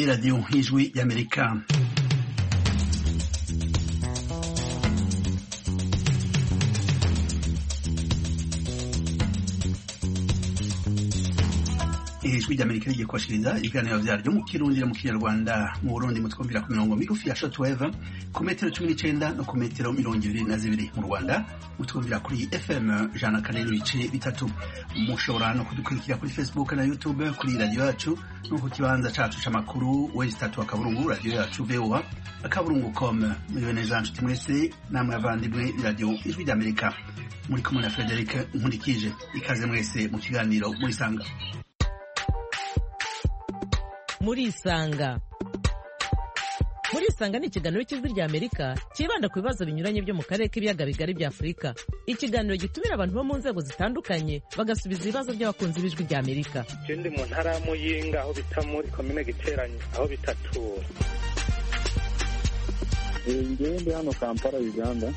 Radio Ijwi y'Amerika. Ijwi ry'Amerika rigiye kubashikiriza ibiganiro vyaryo mu Kirundi no mu Kinyarwanda. Mu Burundi mutwumvira ku mirongo migufi ya shortwave ku metero 19 no ku metero 22. Mu Rwanda mutwumvira kuri FM 104.3. Mushobora no kudukurikira kuri Facebook na YouTube kuri radio yacu no ku kibanza cacu c'amakuru West3 akaburungu radio yacu VOA akaburungu.com. Muri neza nshuti mwese namwe abandimwe radio Ijwi ry'Amerika. Muri kumwe na Frederic Nkurikije. Ikaze mwese mu kiganiro muri sanga. Murisanga ni ikiganiro cy'Ijwi ry'Amerika kibanda ku bibazo binyuranye byo mu karere k'ibiyaga bigari bya Afurika. Ikiganiro gitumira abantu bo mu nzego zitandukanye bagasubiza ibibazo by'abakunzi b'Ijwi ry'Amerika. Ndi mu ntara ya Muyinga aho bita muri komine Giteranyi aho bitatura. Ndi hano Kampala Uganda.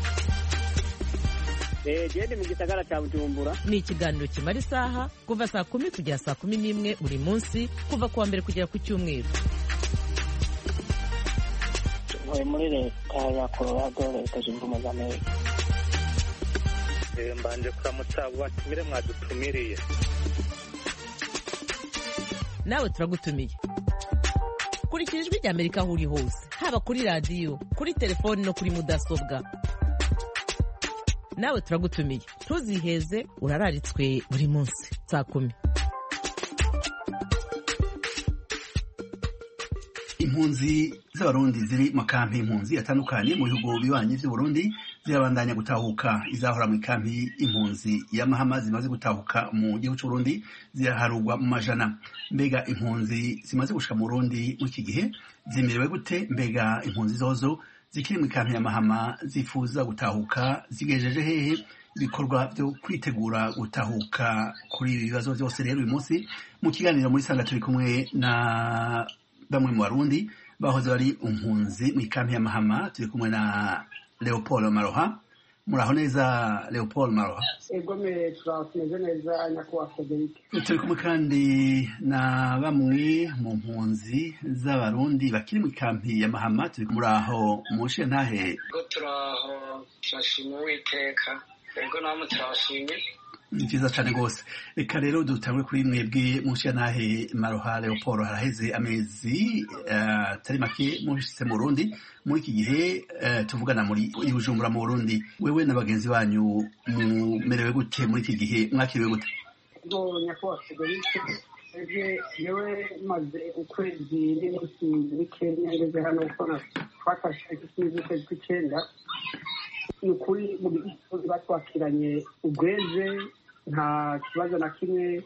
Ndi mu gisagara cya Bujumbura. Ni ikiganiro kimara isaha kuva saa 10 kugera saa 11 buri munsi kuva kuwa mbere kugera ku cyumweru. Muri leta ya Colorado leta zunze ubumwe za Amerika. Mbanje kuramutsa batumire mwadutumiriye. Nawe turagutumiye. Kurikira Ijwi ry'Amerika aho uri hose, haba kuri radio, kuri telefoni no kuri mudasobwa. Nawe turagutumiye. Ntuziheze urararitswe buri munsi saa 10. Impunzi z'abarundi ziri mu kampi impunzi atandukanye mu bihugu bibanyi by'u Burundi zirabandanya gutahuka. Izahora mu kampi impunzi ya Mahama zimaze gutahuka mu gihugu cy'u Burundi ziraharugwa mu majana. Mbega impunzi zimaze gushika mu Burundi mu iki gihe zimerewe gute? Mbega impunzi zozo zikiri mu kampi ya Mahama zifuza gutahuka zigejeje hehe? Ibikorwa byo kwitegura gutahuka kuri ibi bibazo byose rero uyu munsi mu kiganiro muri sanga turi kumwe na bamwe mu Barundi bahoze bari impunzi mu kampi ya Mahama. Turi kumwe na Leopold Maroha. Muraho neza Leopold Maroha? Egome turakomeze neza nyakubahwa Frederic. Turi kumwe kandi na bamwe mu mpunzi z'abarundi bakiri mu kampi ya Mahama. Turi muraho mushe ntahe? Turaho turashima Uwiteka. Ego namwe turabashimye. Ni vyiza cane gose. Reka rero dutangwe kuri mwebwe mushe ntahe Maroha Leopold. Haraheze amezi atari make mushitse mu Burundi. Muri iki gihe tuvugana muri Bujumbura mu Burundi. Wewe na bagenzi banyu mumerewe gute muri iki gihe? Mwakiriwe gute? Nyakubahwa Frederic, yewe maze ukwezi n'iminsi mike ngeze hano kuko twafashe ikibazo cy'icenda. Ni ukuri mu gihe batwakiranye ubweze nta kibazo na kimwe.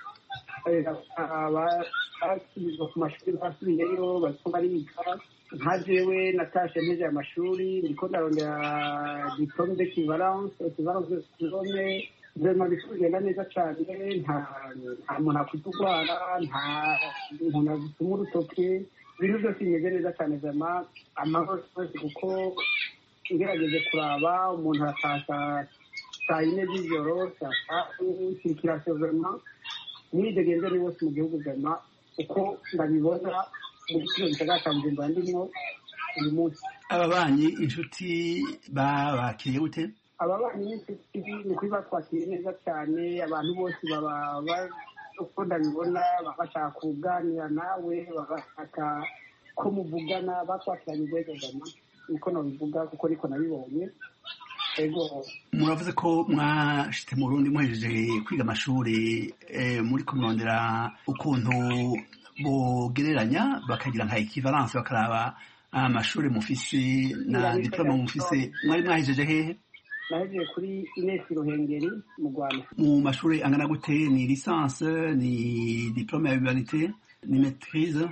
Abakizwa ku mashuri basubiyeyo bariko bariga. Nka jewe natashe nteje amashuri ndiko ndarondera diplome d'équivalence diplome vraiment bigenda neza cane. Nta muntu akutugwara, nta muntu agutuma urutoke. Ibintu byose bimeze neza cane vraiment amahoro twese kuko ngerageje kuraba umuntu atasha saa 4 z'ijoro circulation vraiment nidegenze ni wose mu gihugu vraiment uko ndabibona mu kino gisagara ndimo uyu munsi. Ababanyi inshuti babakiriye gute? Ababanyi inshuti ni kuri batwakiriye neza cyane. Abantu bose baba uko ndabibona bashaka kuganira nawe, bashaka ko muvugana, batwakiranye ubwenge vraiment niko nabivuga kuko niko nabibonye. Ego muravuze ko mwashite mu Burundi muhejeje kwiga amashuri muri kumurondera ukuntu bogereranya bakagira nka equivalence bakaraba amashuri mufise na diplome mufise. Mwari mwahejeje hehe? Nahejeje kuri Ines Ruhengeri mu Rwanda. Mu mashuri angana gute? Ni licence, ni diplome ya humanité, ni maîtrise?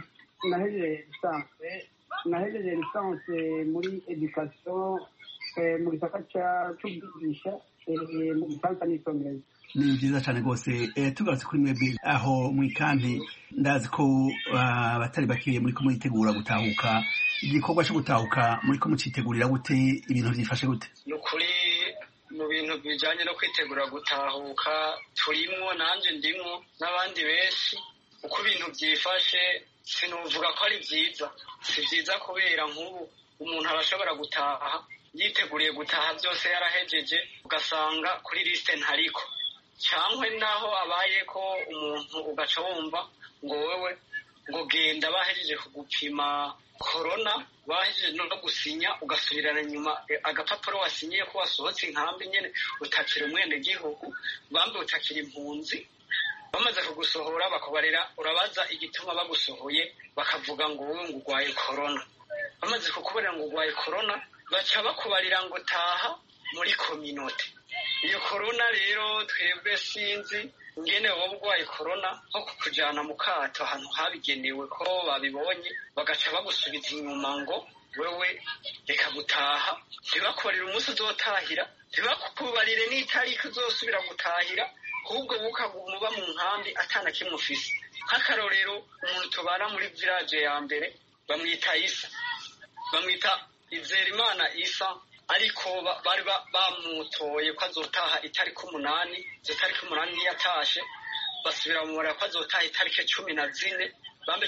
Nahejeje licence muri education mu gisata cy'ubwigisha mu Gifaransa n'Icyongereza. Ni byiza cyane rwose. Tugarutse kuri mwebwe aho mu ikambi, ndazi ko abatari bakiye muri ko muritegura gutahuka. Igikorwa cyo gutahuka muri ko mucitegurira gute? Ibintu byifashe gute? Ni ukuri mu bintu bijyanye no kwitegura gutahuka turimo, nanjye ndimo n'abandi benshi. uko ibintu byifashe sinuvuga ko ari byiza, si byiza kubera nk'ubu umuntu arashobora gutaha yiteguriye gutaha byose yarahejeje ugasanga kuri lisite ntariko, cyangwa naho abaye ko umuntu ugaca wumva ngo wewe ngo genda bahejeje kugupima korona, bahejeje no gusinya ugasubirana nyuma agapapuro wasinyiye ko wasohotse inkambi nyene utakira umwenegihugu, bambe utakira impunzi. Bamaze kugusohora bakubarira urabaza igituma bagusohoye, bakavuga ngo wowe ngo urwaye korona. Bamaze kukubarira ngo urwaye korona baca bakubarira ngo taha muri kominote. Iyo korona rero twebwe sinzi ingene wowe urwaye korona nko kukujana mu kato ahantu habigenewe ko babibonye, bagaca bagusubiza inyuma ngo wewe reka gutaha, ntibakubarire umunsi uzotahira, ntibakubarire n'itariki uzosubira gutahira, ahubwo muba mu nkambi atana kimwe ufise. Nk'akarorero umuntu tubana muri village ya mbere bamwita Isa, bamwita Izerimana Isa, ariko bari bamutoye ko azotaha itariki 8, izo tariki 8 ntiyatashe, basubira mu mura ko azotaha itariki 14, bambe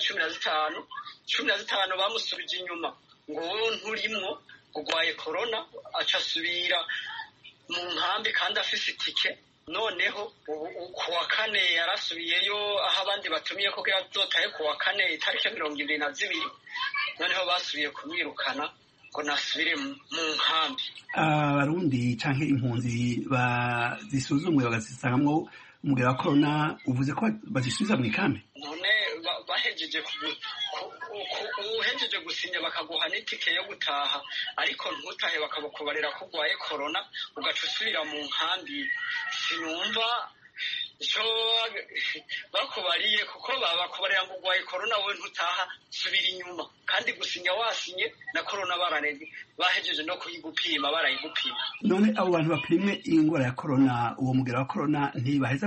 15 bamusubije inyuma ngo wowe nturimwo urwaye korona, aca asubira mu nkambi kandi afise itike. Noneho kuwa kane yarasubiyeyo aho abandi batumiye ko azotahe kuwa kane itariki 22, noneho basubiye kumwirukana ngo nasubire mu nkambi. Abarundi canke impunzi bazisuzumwe bagazisangamwo umugera wa korona, uvuze ko bazisubiza mu ikambi? None bahejeje uhejeje gusinya bakaguha n'itike yo gutaha, ariko ntutahe bakabakubarira ko urwaye korona ugaca usubira mu nkambi. Sinumva ico bakubariye, kuko bakubarira ngo urwaye korona wowe ntutaha, subira inyuma. Kandi gusinya wasinye na korona bahejeje no kuyigupima, barayigupima. None abo bantu bapimwe ingwara ya korona, uwo mugera wa korona ntibaheza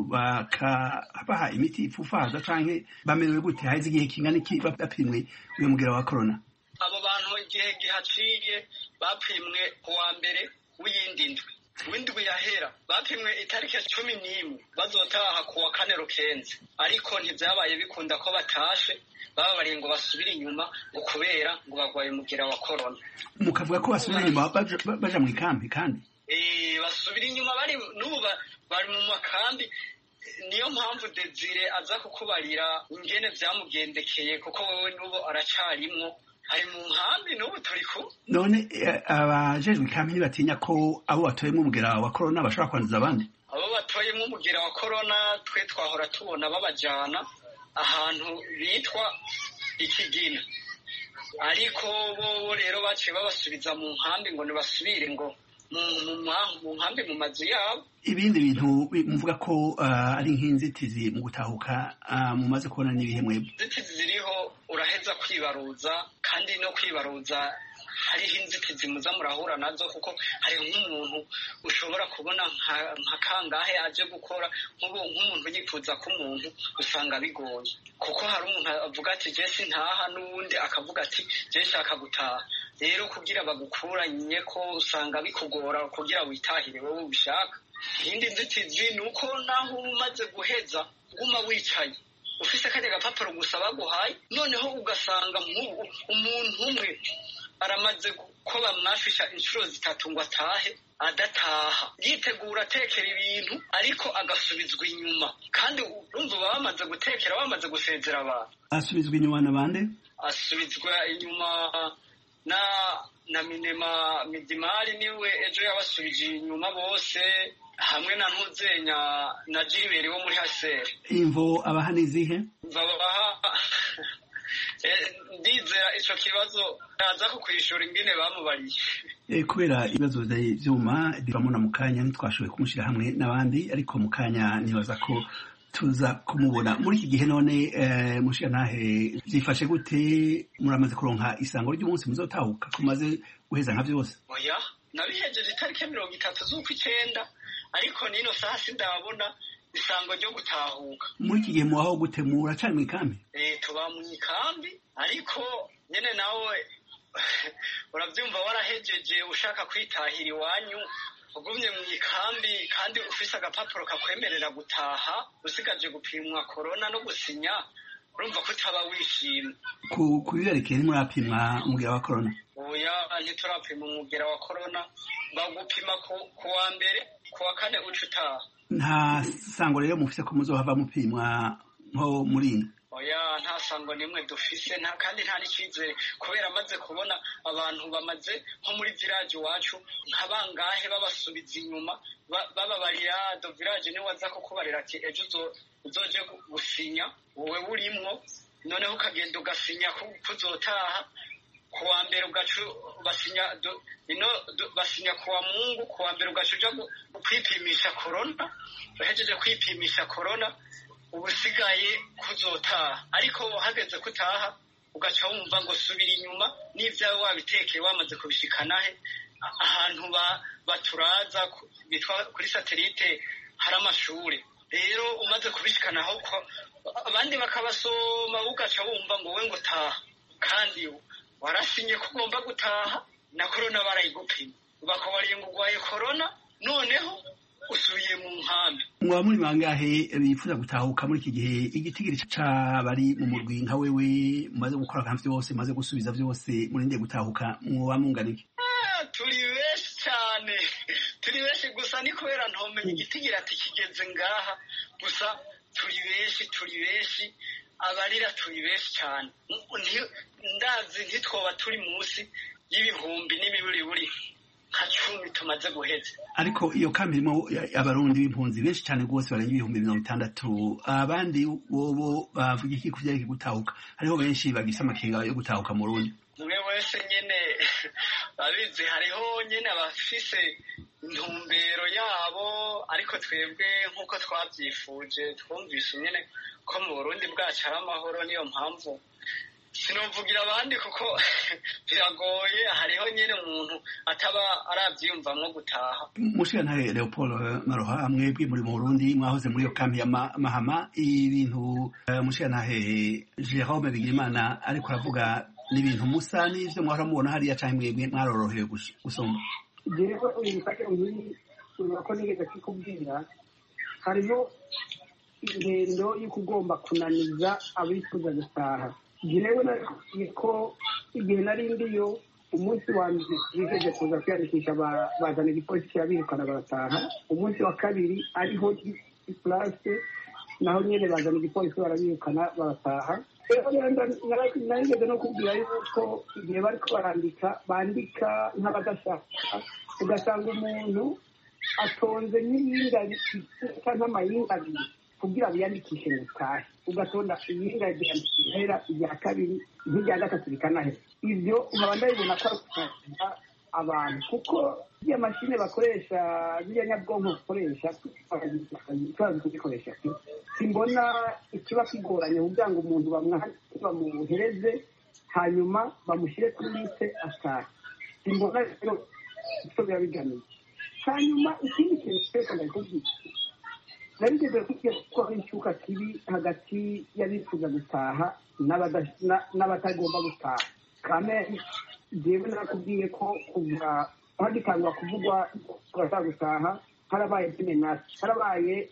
bakabaha imiti ipfufaza canke bamerewe gute? Haheze igihe kingana iki bapimwe uyo mugera wa korona? Abo bantu igihe gihaciye bapimwe kuwa mbere w'iyindi ndwi, w'indwi yahera bapimwe itariki 11 bazotaha kuwa kane rukenze, ariko ntivyabaye bikunda ko batashe, bababariye ngo basubire inyuma ngo kubera ngo bagwaye umugera wa korona. Mukavuga ko basubira inyuma baja mu ikambi? Kandi basubira inyuma bari mu makambi. Niyo mpamvu Desire aza kukubarira ingene vyamugendekeye, kuko wewe n'ubu aracarimwo, ari mu nkambi n'ubu turiko. None abajejwe ikambi ntibatinya ko abo batoyemwo umugera wa korona bashobora kwanduza abandi? Abo batoyemwo umugera wa korona twe twahora tubona babajana ahantu bitwa Ikigina, ariko bo rero baciye babasubiza mu nkambi ngo nibasubire ngo mu nkambi mu mazu yabo. Ibindi bintu muvuga ko ari nk'inzitizi mu gutahuka mumaze kubona n'ibihe mwebwe? Inzitizi ziriho, uraheza kwibaruza, kandi no kwibaruza hariho inzitizi muza murahura nazo, kuko hari nk'umuntu ushobora kubona nka kangahe aje gukora, nk'umuntu yifuza ko umuntu usanga bigoye, kuko hari umuntu avuga ati je sintaha, n'uwundi akavuga ati je nshaka gutaha. Rero kugira bagukuranye ko usanga bikugora kugira witahire wowe ubishaka. Iyindi nzitizi ni uko naho umaze guheza guma wicaye ufise kajya gapapuro gusa baguhaye, noneho ugasanga umuntu umwe aramaze ko bamwafisha inshuro 3 ngo atahe, adataha yitegura atekera ibintu, ariko agasubizwa inyuma. Kandi urumva bamaze gutekera, bamaze gusezera abantu. Asubizwa inyuma na bande? Asubizwa inyuma na Minema Midimari, niwe ejo yabasubije inyuma bose, hamwe na Ntuzenya na Jiriberi wo muri Hasere. Imvo abaha nizihe? Ndizera ico kibazo aza kukwishura ingene bamubariye. Kubera ibibazo vy'ivyuma bivamuna mu kanya ntitwashoboye kumushira hamwe n'abandi, ariko mu kanya nibaza ko tuza kumubona. Muri iki gihe none mushira ntahe zifashe gute? Muramaze kuronka isango ry'umunsi muzotahuka kumaze guheza nka vyose? Oya, nabihejeje itariki 30 z'ukwicenda, ariko nino saha sindabona isango ryo gutahuka. Muri iki gihe mubaho gute? Muracari mu ikambi? Tuba mu ikambi, ariko nyene nawe uravyumva warahejeje ushaka kwitahira iwanyu, ugumye mu ikambi kandi ufise agapapuro kakwemerera gutaha usigaje gupimwa korona no gusinya urumva ko utaba wishimye. Ku biberekeye ntimurapimwa umugera wa korona? Oya, ntiturapima umugera wa korona, bagupima ku wa mbere, ku wa kane uca utaha. Nta sango rero mufise ko muzohava mupimwa nko murinda? Oya, nta sango nimwe dufise, kandi nta n'icizere, kubera amaze kubona abantu bamaze nko muri village wacu nkabangahe babasubiza inyuma bababarira do village ni waza ko kubarira ati ejo uzoje gusinya wowe urimwo, noneho ukagenda ugasinya kuzotaha ku wa mbere ugacu basinya basinya ku wa Mungu, ku wa mbere ugacu uja kwipimisha corona, bahejeje kwipimisha corona ubusigaye kuzotaha, ariko hageze kutaha ugaca wumva ngo subira inyuma n'ivyawe wabitekeye wamaze kubishikanahe ahantu baturaza bitwa kuri satellite hari amashure. Rero umaze kubishikanaho abandi bakabasoma ugaca wumva ngo we ngo taha, kandi warasinye ko ugomba gutaha na korona barayigupima bakabariye ngo ugwaye korona, noneho usubiye mu nkambi. Mwaba muri bangahe bifuza gutahuka muri iki gihe? Igitigiri c'abari mu murwi nka wewe mumaze gukora akantu vyose mumaze gusubiza vyose murinde gutahuka mwoba mungana iki? Turi benshi cyane, turi benshi, gusa ni kubera ntomenye igitigiri ati kigeze ngaha, gusa turi benshi abarira turi benshi cyane, ndazi ntitwoba turi munsi y'ibihumbi n'imiburiburi nka 10 tumaze guheza. Ariko iyo kambi irimo abarundi b'impunzi benshi cyane rwose barenga ibihumbi 60. Abandi bobo bavuga iki kuvyariki gutahuka? Hariho benshi bagisa amakenga yo gutahuka mu Burundi. Mwe wese nyene babizi, hariho nyene abafise intumbero yabo, ariko twebwe nk'uko twavyifuje twumvise nyene ko mu Burundi bwacu ari amahoro, niyo mpamvu sinovugira abandi kuko biragoye, hariho nyene umuntu ataba aravyiyumvamwo gutaha. Mushikantare Leopold Maroha, mwebwe muri mu Burundi mwahoze muri iyo kambi ya Mahama, ibintu mushikantare Jerome Bigirimana ariko aravuga n'ibintu musa n'ivyo mwahora mubona hariya canke mwebwe mwarorohewe gusoma? Jewe uyu mutake urako nigeze kikubwira, hariho ingendo y'ukugomba kunaniza abifuza gutaha. Jewe niko igihe nari ndiyo umunsi wa mbere biheje kuza kwiyandikisha bazana igipolisi kirabirukana barataha. Umunsi wa kabiri ariho place naho nyene bazana igipolisi barabirukana barataha. Narigeze no kubwira yuko igihe bariko bandika nk'abadashaka, ugasanga umuntu atonze n'iyinga nk'amayinga abiri kugira biyandikishe gutaha, ugatonda iyinga ryahera irya kabiri n'irya gatatu rikanahera. Ivyo nkaba ndabibona ko ari abantu, kuko ziriya mashine bakoresha, ziriya nyabwonko bakoresha kuzikoresha, simbona ikiba kigoranye kugira ngo umuntu bamuhereze hanyuma bamushyire kuri liste ataha. Simbona rero icyo biba bigamije. Hanyuma ikindi kintu twese ndakubwira, narigeze kugira ko hari icyuka kibi hagati y'abifuza gutaha n'abatagomba gutaha. Kame jewe nakubwiye ko kuva hagitangwa kuvugwa kubashaka gutaha harabaye demenasi, harabaye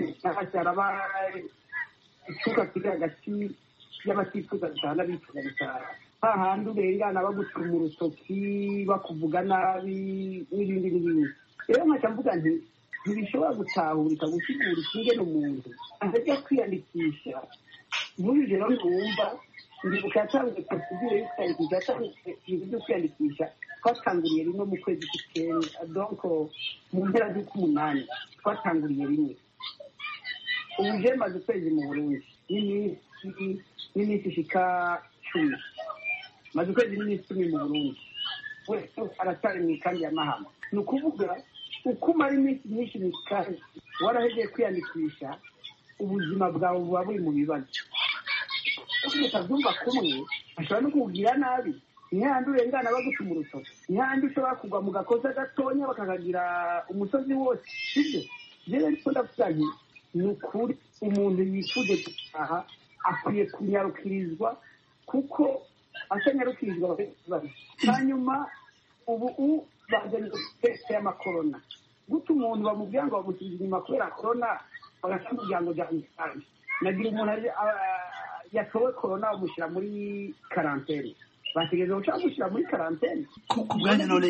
icyuka kiri hagati y'abatifuza gutaha n'abifuza gutaha, hahandi urengana bagutura mu rutoki bakuvuga nabi n'ibindi. Rero nkaca mvuga nti ntibishobora gutahurika gusigura ikingene umuntu ajya kwiyandikisha. Muri rero numva ndibuka yatanzwe procedure yo kwiyandikisha, yatanzwe ibintu byo kwiyandikisha twatanguriye rimwe mu kwezi k'Icyenda, donc mu mpera z'umunani twatanguriye rimwe. Ubu je maze ukwezi mu Burundi n'iminsi ishika 10, maze ukwezi n'iminsi 10 mu Burundi, wese aratari mu ikambi ya Mahama. Ni ukuvuga uko umara iminsi myinshi mu ikambi warahegeye kwiyandikisha, ubuzima bwawe buba buri mu bibazo. Utabyumva kumwe ashobora no kugira nabi, ntihandi urengana baguca mu rutoki, ntihandi ushobora kugwa mu gakoza gatonya bakakagira umusozi wose. Sibyo rero ariko ndavuga nti ni ukuri umuntu yifuje gutaha akwiye kunyarukirizwa, kuko atanyarukirizwa hanyuma ubu bazanye teste y'amakorona gute umuntu bamubwira ngo bamusubize inyuma kubera korona bagaca mubwira ngo jya umusange nagira umuntu yatowe korona bamushyira muri karantene bategereje guca bamushyira muri karantene ku bwanyu none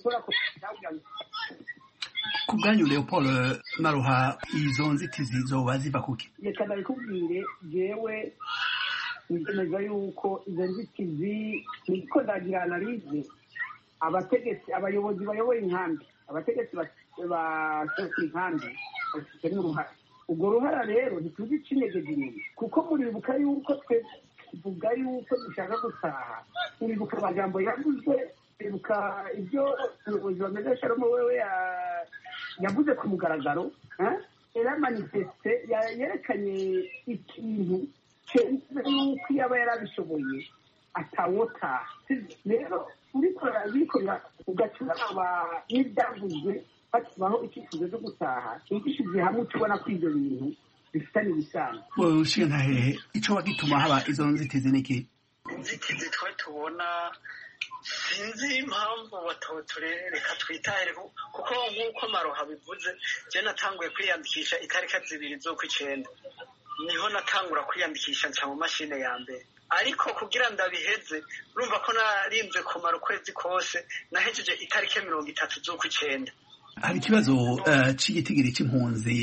ku bwanyu Leopold Maruha izo nzitizi zoba ziva kuki reka ndabikubwire jewe ngemeza yuko izo nzitizi niko ndagira analize abategetsi abayobozi bayoboye inkambi abategetsi basohoka inkambi bafite n'uruhare urwo ruhara rero ntituzi icinyegeje inyuma kuko muribuka yuko twe tuvuga yuko dushaka gutaha muribuka amajambo yavuzwe muribuka ibyo umuyobozi wa Meza Sharomo wewe yavuze ku mugaragaro era manifeste yerekanye ikintu cyemeza yuko yaba yarabishoboye atawota rero urikora ugacura n'ibyavuzwe bakibaho icyifuzo cyo gutaha igishyize hamwe tubona ko ibyo bintu bifitanye ibisano ushiye ntahehe ico wagituma haba izo nzitizi niki inzitizi twe tubona sinzi impamvu batoturereka twitahire kuko nk'uko Maruha bivuze je natanguye kwiyandikisha itariki 2 z'ukwicenda niho natangura kwiyandikisha nca mu mashine ya mbere ariko kugira ndabiheze urumva ko narinze kumara ukwezi kose nahejeje itariki 30 z'ukwicenda hari ikibazo c'igitigiri c'impunzi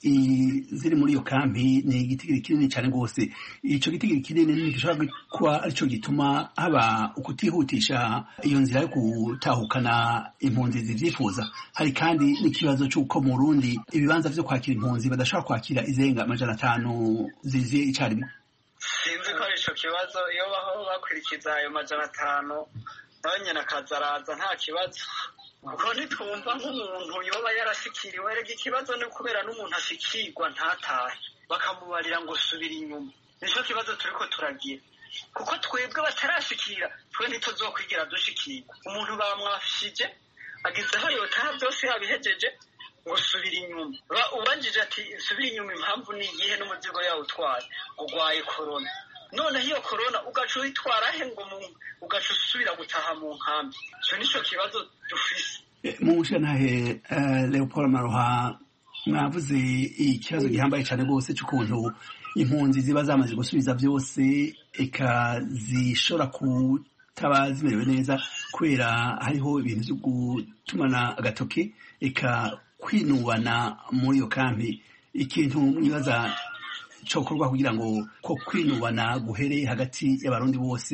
ziri muri iyo kampi ni igitigiri kinini cyane rwose ico gitigiri kinini ntigishobora kuba arico gituma haba ukutihutisha iyo nzira yo gutahukana impunzi zivyifuza hari kandi n'ikibazo c'uko mu Burundi ibibanza vyo kwakira impunzi badashobora kwakira izenga 500 ziziye icarimwe sinzi ko arico kibazo iyo baho bakurikiza ayo 500 nawe nyene akazaraza nta kibazo kuko nitwumva nk'umuntu yoba yarashikiriwe rega ikibazo ni kubera n'umuntu ashikirwa ntatahe bakamubarira ngo subira inyuma nico kibazo turiko turagira kuko twebwe batarashikira twe ntituzokwigira dushikirwa umuntu bamwafishije agizeho yotaha byose yabihejeje ngo subira inyuma ubajije ati subira inyuma impamvu ni iyihe n'umuzigo yawo utwaye urwaye korona none hiyo korona ugaca uyitwara he ngo ugaca usubira gutaha mu nkambi ico nico kibazo dufise mushanahe Leopold Maruha mwavuze ikibazo gihambaye cyane rwose cy'ukuntu impunzi ziba zamaze gusubiza byose eka zishobora kutaba zimerewe neza kubera hariho ibintu byo gutumana agatoke eka kwinubana muri iyo kampi ikintu mwibaza cokorwa kugira ngo ko kwinubana guhere hagati y'abarundi bose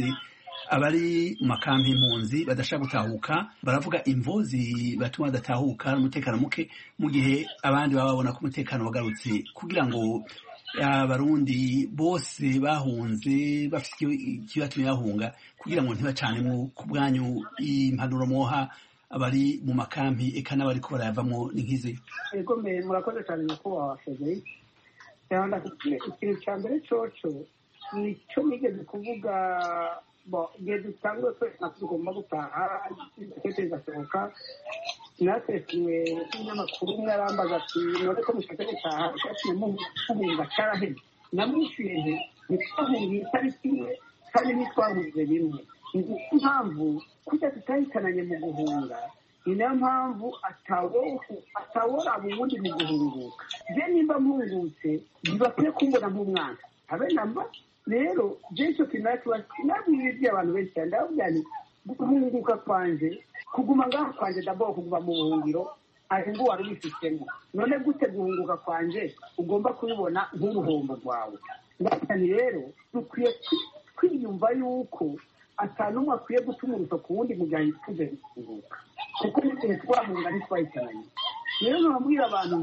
abari mu makampi impunzi badashaka gutahuka baravuga imvozi batuma badatahuka n'umutekano muke mu gihe abandi baba babona ko umutekano wagarutse kugira ngo abarundi bose bahunze bafite ikibatumye bahunga kugira ngo ntibacanemo ku bwanyu impanuro mwoha abari mu makampi eka n'abariko barayavamwo n'inkizi ego murakoze cyane nyakubahwa Frederic cyangwa ikintu cya mbere coco nicyo nigeze kuvuga igihe dutangwe twese natwe tugomba gutaha igitete kigasohoka natwesiwe n'inyamakuru umwe arambaza ati none ko mushaka gutaha cyatumye muhunga caraheze namwishuye nti ntitwahungiye itariki imwe kandi ntitwahunze rimwe impamvu kujya tutahitananye mu guhunga ni nayo mpamvu ataworaba ubundi mu guhunguka je nimba mpungutse ntibakwiye kumbona nk'umwana habe namba rero jeco kinabwiriye abantu benshi cyane ndavuga nti guhunguka kwanje kuguma ngaho kwanje ndabo kuguma mu buhungiro ari ngo wari ubifitemo none gute guhunguka kwanje ugomba kubibona nk'uruhombo rwawe ndakani rero dukwiye kwiyumva yuko atanumwe akwiye gutuma urutoki wundi mu gihe yituze guhunguka kuko n'igihe twahunga ntitwahitananye rero nababwira abantu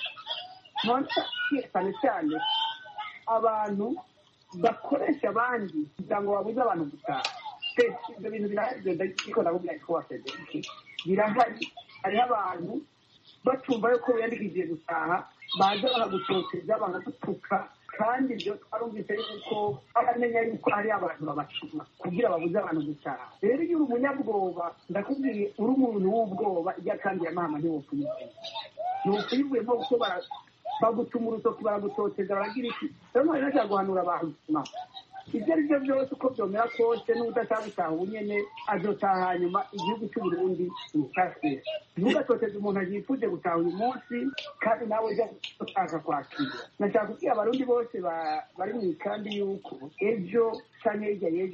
cyane cyane abantu bakoresha abandi kugira ngo babuze abantu gutaha ibyo bintu birahagenda ariko ndabubwira ko wafeze birahari hariho abantu batumva yuko wiyandikishije gutaha baza bakagutoteza bakagutuka kandi ibyo twarumvise yuko baramenya yuko hari abantu babacuma kugira babuze abantu gutaha rero iyo uri umunyabwoba ndakubwiye uri umuntu w'ubwoba ijya kandi yamahama ntiwukuyivuyemo kuko bagutuma urutoki baragutoteza baragira iki rero nari nashaka guhanura abantu ibyo ari byo byose uko byomera kose n'udashaka gutaha ubu nyene azotaha hanyuma igihugu cy'uburundi mukase ntugatoteze umuntu yifuje gutaha uyu munsi kandi nawe ujya gushaka kwakira nashaka kubwira abarundi bose bari mu ikambi yuko ejo canke hirya y'ejo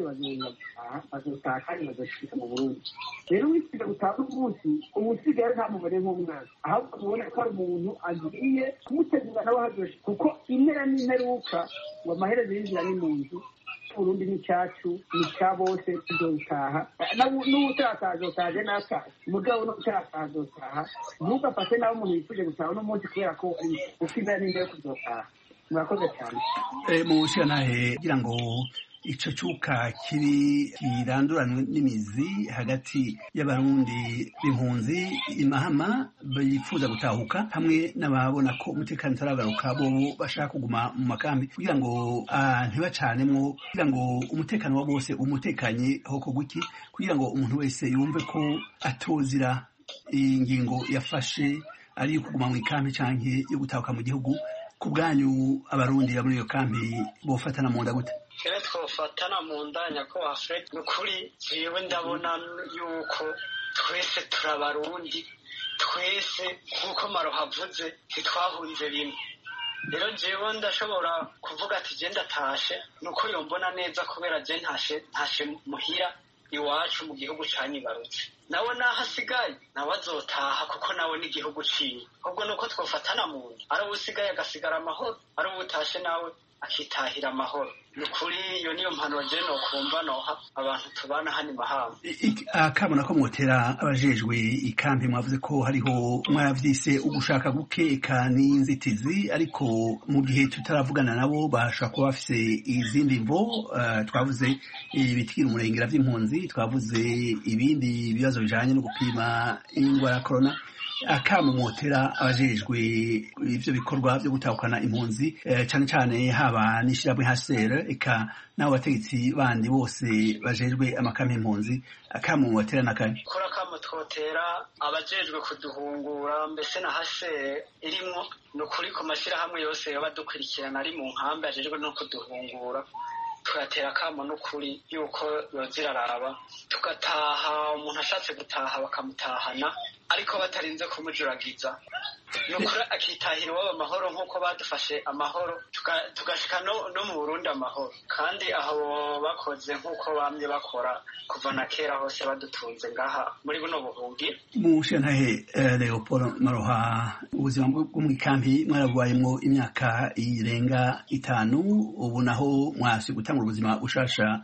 bazotaha kandi bazoshika mu burundi rero wifuje gutaha uyu munsi ubu usigaye nta mubare nk'umwana ahubwo mubona ko ari umuntu agiye kumutegura nawe hazoshika kuko impera n'imperuka ngo amaherezo y'inzira ni mu nzu Burundi ni cyacu ni cya bose tuzotaha n'utataha azotaha n'ataha umugabo n'utataha azotaha ntugafate nawe umuntu yifuje gutaha uno munsi kubera ko usigaye n'imbe yo kuzotaha murakoze cyane mu bushyiranahe kugira ngo ico cuka kibi kiranduranwe n'imizi hagati y'abarundi b'impunzi imahama bifuza gutahuka hamwe n'ababona ko umutekano utaragaruka bobo bashaka kuguma mu makambi kugira ngo ntibacanemwo kugira ngo umutekano wa bose umutekanye hoko guki kugira ngo umuntu wese yumve ko atozira ingingo yafashe ari yo kuguma mu ikambi canke yo gutahuka mu gihugu ku bwanyu abarundi muri iyo kambi bofatana mu nda gute kera twofatana mu nda nyakubahwa Fred ni ukuri jewe ndabona yuko twese turabarundi twese nk'uko Maroha avuze ntitwahunze rimwe rero jewe ndashobora kuvuga ati je ndatashe nuko yombona neza kubera je ntashe muhira iwacu mu gihugu canyibarutse nawe naho asigaye nawe azotaha kuko nawe n'igihugu ciwe ahubwo nuko twofatana mu nda ari uwusigaye agasigara amahoro ari uwutashe nawe akitahira amahoro ni ukuri iyo niyo mpanuro je nokumva noha abantu tubana hano mahama akabona ko mwotera abajejwe ikambi mwavuze ko hariho mwavyise ugushaka gukeka n'inzitizi ariko mu gihe tutaravugana nabo bashobora kuba bafise izindi mvo twavuze ibitikira umurengera vy'impunzi twavuze ibindi bibazo bijanye no gupima ingwara ya corona akamumotera abajejwe ivyo bikorwa byo gutahukana impunzi cane cane haba n'ishirahamwe HCR eka n'abo bategetsi bandi bose bajejwe amakame impunzi akamumotera nakane kora kamutwotera abajejwe kuduhungura mbese na HCR irimwo no kuri ku mashirahamwe yose yoba dukurikirana ari mu nkambi ajejwe no kuduhungura tugatera kamo n'ukuri yuko yoziraraba tugataha umuntu ashatse gutaha bakamutahana ariko batarinze kumujuragiza nukuri akitahira iwabo amahoro nk'uko badufashe amahoro tugashika no mu Burundi amahoro kandi aho bakoze nk'uko bamye bakora kuva na kera hose badutunze ngaha muri buno buhungi mu shantahe Leopold Maroha ubuzima bwo mu ikambi mwarabubayemwo imyaka irenga 5 ubu naho mwasi gutanga ubuzima bushasha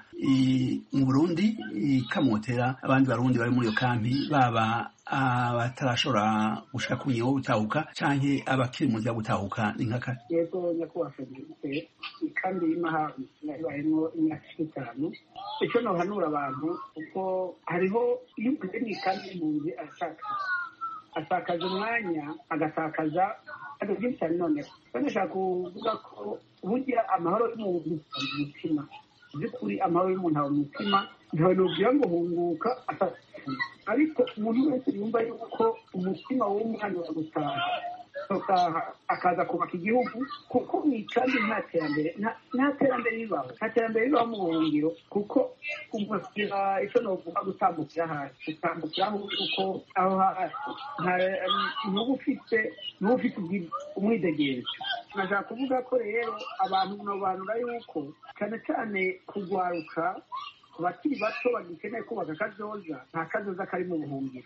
mu Burundi ikamotera abandi barundi bari muri iyo kambi baba abatarashobora gushika ku nyewo gutahuka canke abakiri mu vya gutahuka ni nkaka yego nyakubahwa Frederic kandi imaha yabayemo imyaka 5 icyo nohanura abantu kuko hariho iyo ugeze kandi impunzi atakaza umwanya agatakaza byinshi cyane none ndashaka kuvuga ko burya amahoro y'umuntu mu mutima by'ukuri amahoro y'umuntu mu mutima ntawe nubwira ngo hunguka ariko umuntu wese yumva yuko umutima w'umwana wa gutaha akaza kubaka igihugu kuko kandi nta terambere ribaho mu buhungiro kuko umugira icyo novuga gutambukira hasi gutambukira aho kuko aho n'uba ufite umwidegenzi nashaka kuvuga ko rero abantu munobanura yuko cyane cyane kugwaruka ku bakiri bato bagikeneye kubaka kazoza nta kazoza kari mu buhungiro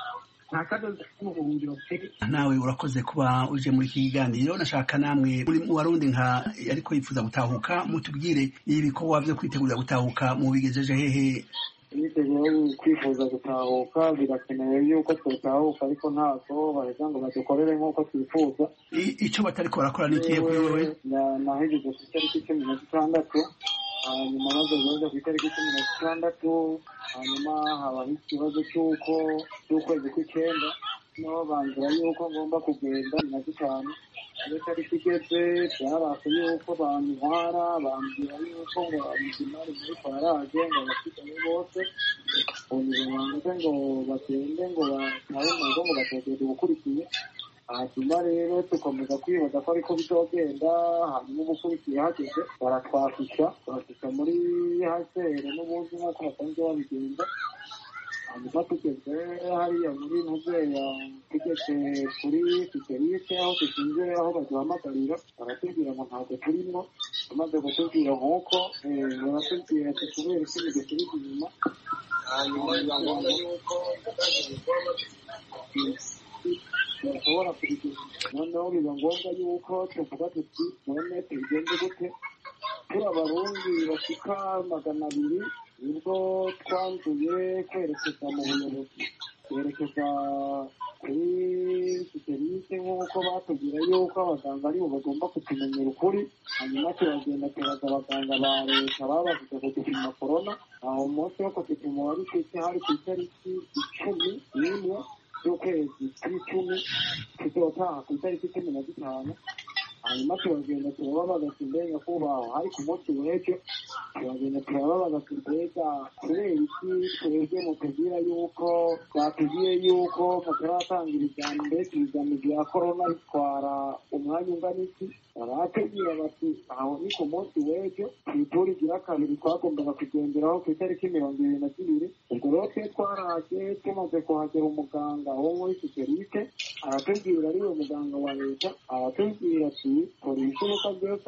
nawe urakoze kuba uje muri iki kiganiro nashaka namwe muri mu Barundi nka ariko yifuza gutahuka mutubwire ibikorwa byo kwitegurira gutahuka mu bigejeje hehe niteguye kwifuza gutahuka birakenewe yuko twatahuka ariko ntabwo bareka ngo badukorere nk'uko twifuza icyo batariko barakora n'ikihe kuri wewe nahejeje ku itariki 16 hanyuma maze guheza ku itariki 16 hanyuma habaho ikibazo cy'ukwezi kw'icyenda niho banzira yuko ngomba kugenda na 5 iyo tariki igeze byarase yuko bantwara bambwira yuko ngo abizimari muri kwaraje ngo abasigaye bose unyuze ngo bagende ngo batahe mu rugo ngo bategere ubukurikiye hanyuma rero dukomeza kwibaza ko ariko bizogenda, hanyuma ubukurikiye hageze baratwafisha muri hasere n'ubundi nk'uko basanzwe babigenza. hanyuma tugeze hariya muri muzeya, tugeze kuri siterike aho dushinzwe aho baduhamagarira, baratubwira ngo ntabwo turimo. bamaze kutubwira nk'uko baratubwira ati kubera isi dusubiza inyuma, hanyuma biba ngombwa yuko bashobora kubigeza. noneho biba ngombwa yuko tuvuga tuti none tugende gute, turi abarundi bashika 200 nibwo twanzuye kwerekeza mu buyobozi, twerekeza kuri siterike nk'uko batubwira yuko abaganga aribo bagomba kutumenyera ukuri. hanyuma turagenda tubaza abaganga ba leta babashije kudupima korona. aho umunsi wo kudupima wari hari ku itariki 11 z'ukwezi kw'icumi, tuzotaha ku itariki 15. hanyuma turagenda turababaza mbega kubaho hari ku munsi w'ejo, turagenda turababaza mbega kubera iki twebwe mutubwira yuko batubwiye yuko mutaratangira ibizami bya korona bitwara umwanya ungana iki. baratubwira bati aho ni ku munsi w'ejo, kw'itura igira kabiri twagombaga kugenderaho ku itariki 22. ubwo rero twe twaraje tumaze kuhagera umuganga wo muri siterike aratubwira ariwe muganga wa leta, aratubwira ati kora ibishoboka byose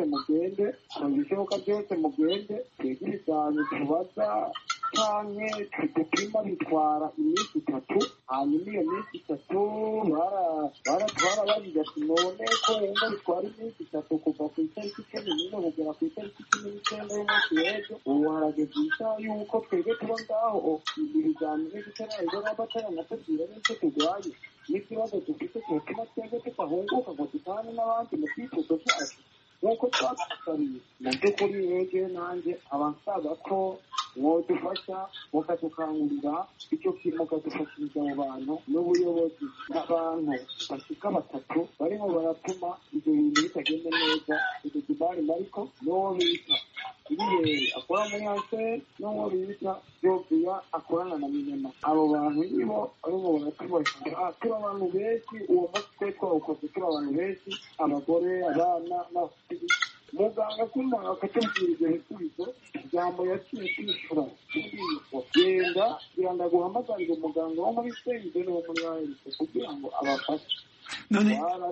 mugende twege ibizami tubaza canke tudupima bitwara iminsi 3. hanyuma iyo minsi 3 barabajije ati none ko wumva bitwara iminsi 3 kuva ku itariki 11 kugera ku itariki 19 y'umunsi w'ejo, ubu harageze isaha y'uko twebwe tuba ngaho ibizami bitaraje bataranatubwira n'icyo turwaye n'ikibazo dufite cyotuma twebwe tutahunguka ngo dutane n'abandi mu byifuzo byacu nk'uko twasabye. mu by'ukuri rege nanjye abansaba ko mwodufasha mukatukangurira icyo kintu, mukadufashiriza abo bantu n'ubuyobozi n'abantu bashika 3 barimo baratuma ibyo bintu bitagenda neza. icyo kibari ariko n'uwo bita ibirere akora muri hase, n'uwo bita Joviya akorana na Minema, abo bantu nibo barimo baratubashira. turi abantu benshi, uwo munsi twe twawukoze turi abantu benshi, abagore, abana n'abafite. muganga kumara akatubwira ibyo bisubizo, ijambo yaciye kwishura ubwiko genda biranda guhamagarira umuganga wo muri senge no muri ARC kugira ngo abafashe. none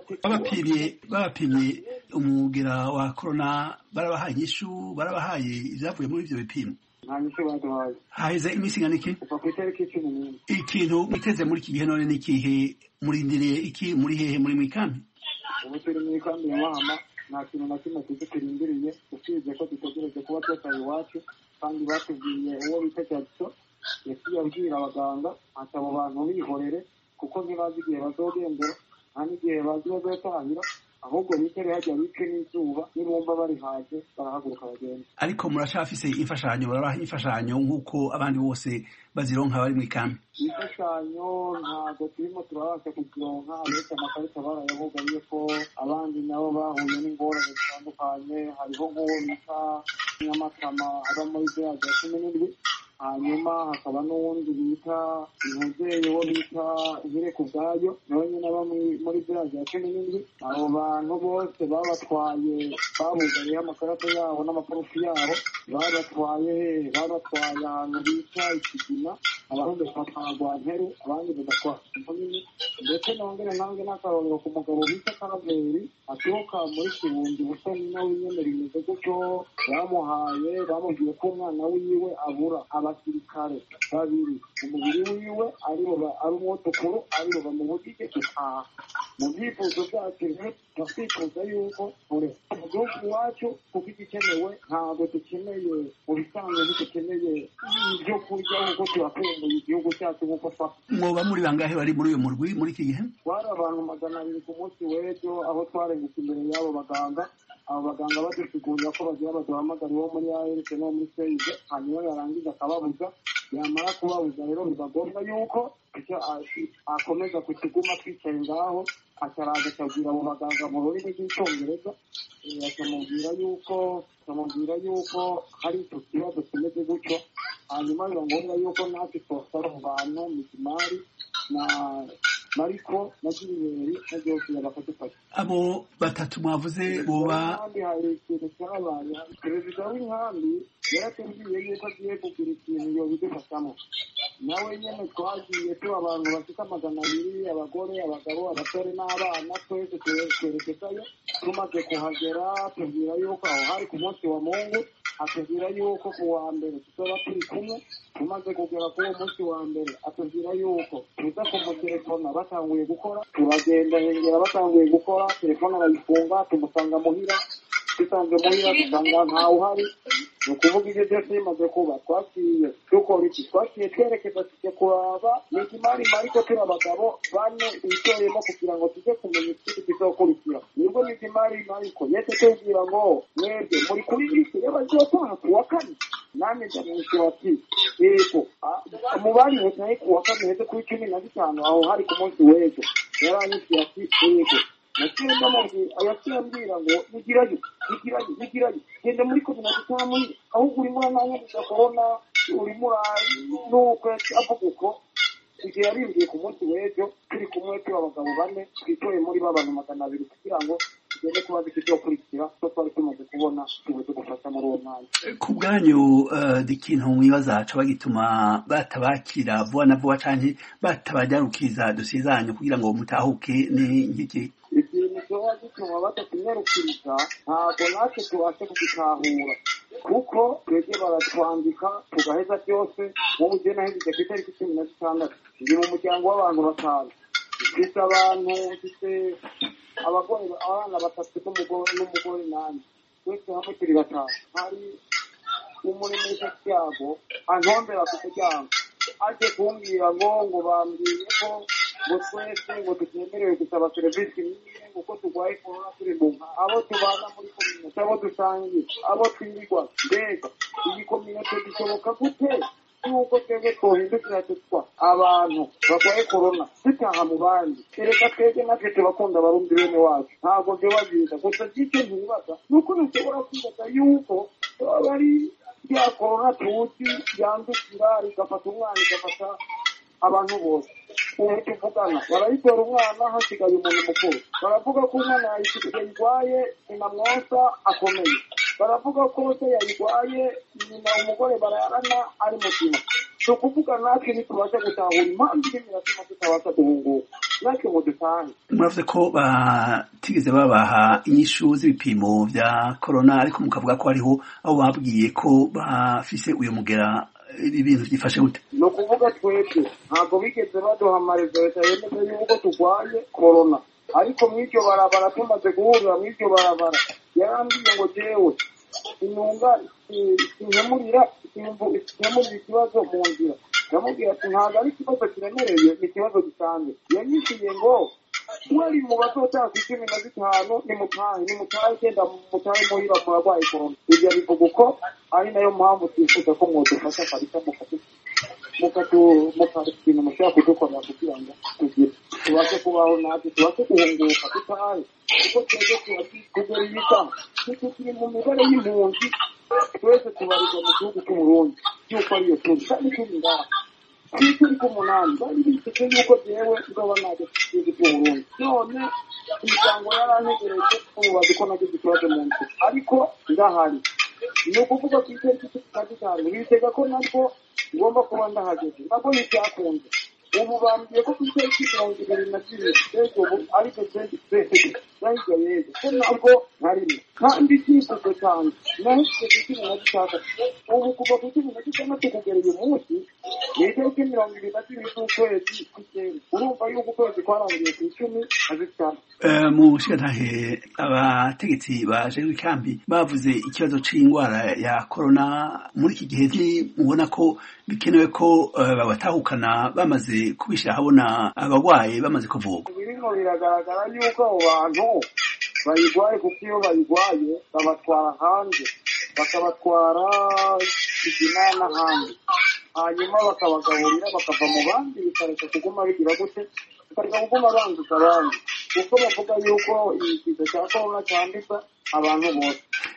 babapimye umugera wa corona, barabahaye inyishu, barabahaye ibyavuye muri ibyo bipimo? nta nyishu baduhaye. haheze iminsi ingana iki? kuva ku itariki 11. ikintu mwiteze muri iki gihe none ni ikihe? murindiriye iki? muri hehe? muri mw'ikambi? ubu turi mw'ikambi ya Mahama, nta kintu na kimwe turindiriye usibye ko dutegereje kuba twataye iwacu. kandi batubwiye uwo bita Jackson yaciye abwira abaganga ati abo bantu bihorere kuko ntibazi igihe bazogendera, nta n'igihe bazi bazotangira, ahubwo bitere hajya bice n'izuba, nibumva bari haje barahaguruka bagenda. ariko muracafise imfashanyo? barabaha imfashanyo nk'uko abandi bose bazironka bari mw'ikambi? imfashanyo ntabwo turimo turabasha kuzironka, ariko amakarita barayabugariye ko abandi nabo bahuye n'ingorane zitandukanye. hariho nk'uwo bita Nyamatama aba muri bya 17, hanyuma hakaba n'uwundi bita Ihuzeye wo bita Nkireka ubwayo nawe nyine aba muri bya 17. abo bantu bose babatwaye, babugariyeho amakarita yabo n'amaparufi yabo, babatwaye ahantu bita Ikigina, abandi bagatwara Nteru, abandi bagatwara Munini. ndetse nongere nange n'akarorero ku mugabo bita Karaveri aturuka muri Kirundi Busoni, nawe nyene rimeze gutyo. bamubwiye ko umwana wiwe abura abasirikare 2 umubiri wiwe ari umutukuru, aribo bamubujije gutaha. mu byifuzo byacu twifuza yuko mu gihugu iwacu kuko igikenewe ntabwo dukeneye mu bisanzwe, dukeneye ibyo kurya kuko turakumbuye igihugu cyacu nk'uko mwoba muri bangahe bari muri uyu murwi muri iki gihe? twari abantu 200 ku munsi w'ejo, aho twarengutse imbere y'abo baganga. abo baganga badusigurira ko bagira baduhamagara uwo muri ARC no muri stage, hanyuma yarangiza akababuza. yamara kubabuza rero biba ngombwa yuko akomeza kutuguma twicaye ngaho, akaraza akabwira abo baganga mu rurimi rw'icyongereza, akamubwira yuko hari icyo kibazo kimeze gutyo. hanyuma biba ngombwa yuko natwe twasaba abo bantu Mizimari mariko na Gilbert na Jose bakadufasha. Abo batatu mwavuze boba kandi hari ikintu cyabaye perezida w'inkambi yaratubwiye yuko agiye kugira ikintu yobidufashamo nawe nyene twagiye tuba abantu bafite 200 abagore abagabo abasore n'abana twese twerekezayo tumaze kuhagera tubwira yuko aho hari ku munsi wa Mungu atubwira yuko ku wa mbere tuzoba turi kumwe tumaze kugera ku munsi wa mbere atubwira yuko tuza kumutelefona batanguye gukora turagenda hengera batanguye gukora telefone arayifunga tumusanga muhira dusanze muhira dusanga ntawe uhari ni ukuvuga ibyo byose bimaze kuba twaciye dukora iki twaciye twerekeza tujya kuraba ni ikimari mariko turi abagabo bane bitoreyemo kugira ngo tujye kumenya ikindi kizokurikira nibwo ni ikimari mariko yese tubwira ngo mwebwe muri kuri liste y'abazotaha ku wa kane nanjye ndamwishyura ati yego umubari wese ku wa kane heze kuri 15 aho hari ku munsi w'ejo yaranyishyura ati yego naciye ndamubwira ayatiyambwira ngo nigirayo genda muri covid muri ahubwo urimo nanyandiza corona urimo nuko avuga uko igihe yarimbiye ku munsi w'ejo turi kumwe turi abagabo bane twitoye muri babantu 200 kugira ngo tugende kubaza icyo kurikira so twari tumaze kubona tubuze gufata muri uwo mwanya. Ku bwanyu ikintu mwibaza co bagituma batabakira vuba na vuba canke batabajyarukiza dosiye zanyu kugira ngo mutahuke ni nkiki? Ikintu cyoba gituma batatunyarukiriza ntabwo natwe tubashe kugitahura kuko twebwe baratwandika tugaheza byose mu bugena hejeje ku itariki 16 ndi mu muryango w'abantu 5 mfite abantu mfite abagore abana 3 n'umugore nanjye twese hamwe turi 5 hari umuremesha cyabo antombera ku muryango aje kumbwira ngo bambwiye ko ngo twese ngo tutemerewe gusaba serivisi nyinshi kuko turwaye corona turi mu abo tubana muri komine abo dusangiye abo twirigwa mbega iyi komine bishoboka gute yuko twebwe twohindukira tutwa abantu barwaye corona dutaha mu bandi reka twebwe natwe tubakunda abarundi bene wacu ntabwo byo babiza gusa icyo ntibaza nuko nshobora kwibaza yuko bari ya corona tuzi yandukira igafata umwana igafata abantu bose ubu tuvugana barayitora umwana hasigaye umuntu mukuru baravuga ko umwana yayirwaye inamwosa akomeye baravuga ko se yayirwaye nyina umugore bararana ari muzima cyo kuvuga natwe ntitubasha gutahura impamvu irimo iratuma tutabasha guhunguka natwe ngo dutahe. Muravuze ko batigeze babaha inyishu z'ibipimo vya corona ariko mukavuga ko hariho abo babwiye ko bafise uyu mugera ibintu byifashe gute? No kuvuga twebwe ntabwo bigeze baduha amarezo yemeza yuko turwaye corona ariko mw'iryo barabara tumaze guhurira mw'iryo barabara yarambwiye ngo jewe inunga inkemurira ikibazo mu nzira ndamubwira ati ntabwo ari ikibazo kiremereye ni ikibazo gisanzwe yanyishyuye ngo wari mu bazotaha ku 15 nimutahe genda mutahe muhira murarwaye corona ibyo bivuga uko ari nayo mpamvu twifuza ko mwodufasha kabisa mukatu ikintu mushobora kudukorera kugira ngo tubashe kubaho natwe tubashe guhunguka tutahe kuko twebwe kugera ibitaha kuko turi mu mibare y'impunzi twese tubarizwa mu gihugu cy'Uburundi yuko ariyo tuzi kandi turi ngaha turi ku 8 bari biteze yuko jewe ndoba naje igihugu cy'Uburundi none imiryango yarantegereje ubu bazi ko nagize ikibazo mu nzu ariko ndahari ni ukuvuga ko itariki 16 bitega ko nabwo ngomba kuba ndahageze nabwo ntibyakunze ubu bambwiye ko ku itariki 22 ubu ariko yahiga yego ko nabwo ntarimo kandi cyifuzo cyane nahise ikintu nagishaka ubu kuva ku 16 kugera uyu munsi ni itariki 22 z'ukwezi kw'icyenda urumva yuko ukwezi kwarangiye ku 10 mu shirahe abategetsi baje w'ikambi bavuze ikibazo c'ingwara ya corona muri iki gihe mubona ko bikenewe ko babatahukana bamaze kubishira habona abagwaye bamaze kuvugwa? Birimo biragaragara yuko abo bantu bayigwaye kuko iyo bayigwaye babatwara hanze bakabatwara igina n'ahandi hanyuma bakabagaburira bakava mu bandi bikareka kuguma bigira gute bikareka kuguma banduza abandi kuko bavuga yuko ikiza cya corona cyanduza abantu bose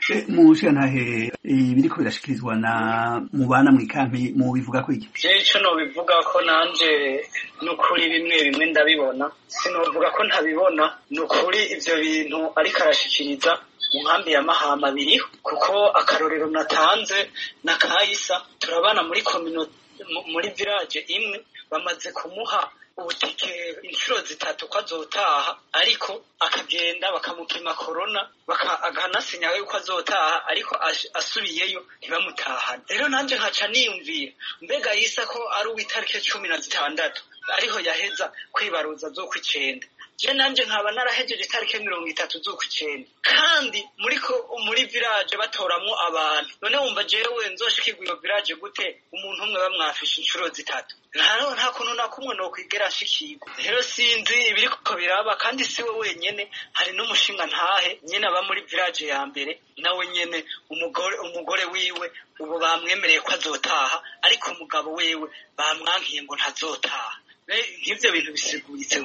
mushigantahe biriko birashikirizwa na mubana mw'ikampi mu bivuga ko iki ico no bivuga ko nanje nukuri bimwe bimwe ndabibona sinovuga ko ntabibona nukuri ivyo bintu ariko arashikiriza mu nkambi ya Mahama biriho kuko akarorero natanze na Kahisa turabana muri community muri village imwe bamaze kumuha ubutike inshuro 3 ko azotaha ariko akagenda bakamupima corona aganasinya yuko azotaha ariko asubiyeyo ntibamutahana rero nanje nkaca niyumvira mbega yisa ko ari uwitarike 16 ariho yaheza kwibaruza zo kw'icenda je nanje nkaba narahejeje itarike 30 zo kw'icenda kandi muri village batoramwo abantu none wumva jewe nzoshikirwa iyo village gute umuntu umwe bamwafisha inshuro 3 nta kuntu nakumwe no kwigera shikirwa rero sinzi ibiriko biraba kandi siwe wenyene hari n'umushinga ntahe nyene aba muri village ya mbere nawe nyene umugore wiwe ubu bamwemereye ko azotaha ariko umugabo wewe bamwankiye ngo ntazotaha nk'ivyo bintu bisiguritse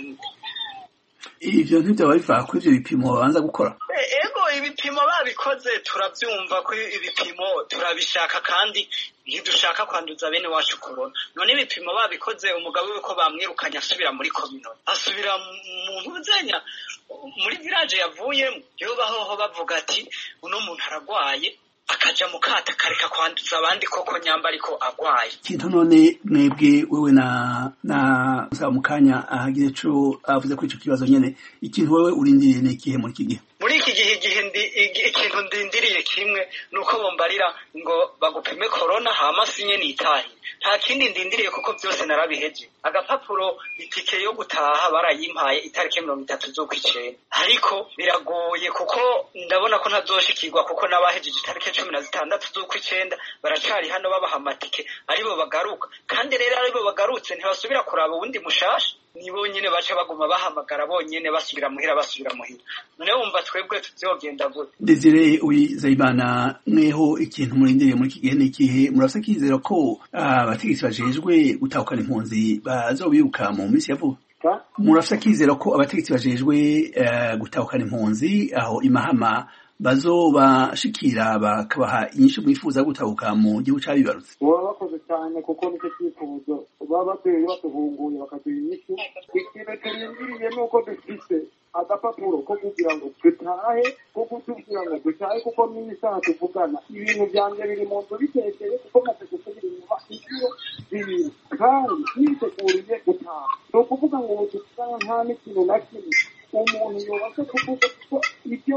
ivyo ntibyo biva kuri ivyo bipimo babanza gukora ego ibipimo babikoze turavyumva ko ibipimo turabishaka kandi ntidushaka kwanduza bene wacu corona none ibipimo babikoze umugabo we ko bamwirukanye asubira muri community asubira mu ntuzenya muri village yavuyemo yo bahoho bavuga ati uno muntu aragwaye akaja mu kata kareka kwanduza abandi koko nyamba ariko agwaye kintu none mwebwe wewe na mukanya ahagiye co avuze ko ico kibazo nyene ikintu wewe urindiriye ne kihe muri kigihe muri iki gihe ikintu ndindiriye kimwe nuko bombarira ngo bagupime corona hama sinye nitahe nta kindi ndindiriye kuko byose narabiheje agapapuro itike yo gutaha barayimpaye itarike 30 zo kw'icenda ariko biragoye kuko ndabona ko ntazoshikirwa kuko nabahejeje itarike 16 zo kw'icenda baracari hano babaha amatike aribo bagaruka kandi rero aribo bagarutse ntibasubira kuraba uwundi mushasha nibo nyene baca baguma bahamagara bonyene basubira muhira none wumva twebwe tuzogenda gute Desire Uwizeyimana mweho ikintu murindiriye muri kigihe n'ikihe murafise kizera ko abategetsi bajejwe gutahukana impunzi bazobiruka mu minsi ya vuba murafise kizera ko abategetsi bajejwe gutahukana impunzi aho imahama bazobashikira bakabaha inyishu mwifuza gutahuka mu gihugu cabibarutse baba bakoze cyane kuko nicyo cyifuzo baba bateye batuhunguye bakagira inyishu ikintu turindiriye nuko dufise agapapuro ko kugira ngo dutahe ko kutubwira ngo dutahe kuko n'isaha tuvugana ibintu byanjye biri mu nzu bitekeye kuko maze gusubira inyuma inshuro zibiri kandi niteguriye gutaha ni ukuvuga ngo ubu dusanga nta n'ikintu na kimwe umuntu yobasha kuvuga kuko ibyo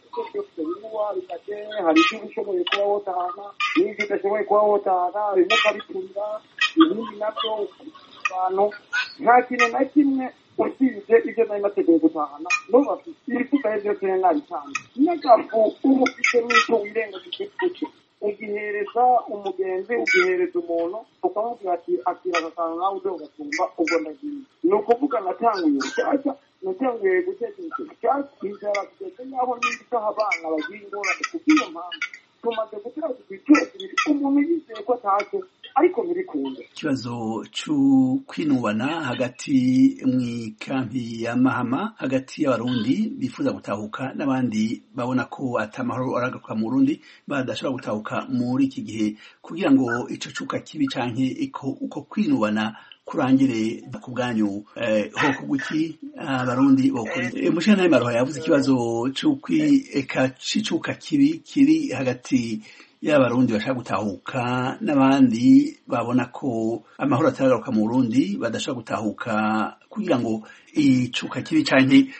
hari ibyo ubishoboye kuba wotahana n'ibyo udashoboye kuba wotahana bimwe ukabitunga ibindi nabyo abantu nta kintu na kimwe usibye ibyo nari nateguye gutahana n'ubafite ibisigaye byose nabitanze n'agafu uba ufite n'icyo wirengagije kucyo ugihereza umugenzi ugihereza umuntu ukamubwira ati akira agasanga nawe uze ugasumba ubwo ndagiye ni ukuvuga natanguye rushyashya natanguye gutekereza inzara kugeza n'aho n'isaha abana bagira ingorane kubw'iyo mpamvu tumaze gutera igiciro kibiri umuntu yizeye ko atashye ariko ntibikunda ikibazo cyo kwinubana hagati mw'ikampi ya Mahama hagati y'abarundi bifuza gutahuka n'abandi babona ko atamahoro aragaruka mu Burundi badashobora gutahuka muri iki gihe kugira ngo ico cuka kibi canke uko kwinubana kurangire ku bwanyu ho kuguki abarundi bokuri mushana y'amaroha yavuze ikibazo cyo kweka cicuka kibi kiri hagati y'abarundi bashaka gutahuka n'abandi babona ko amahoro ataragaruka mu Burundi badashaka gutahuka kugira ngo icuka kibi canke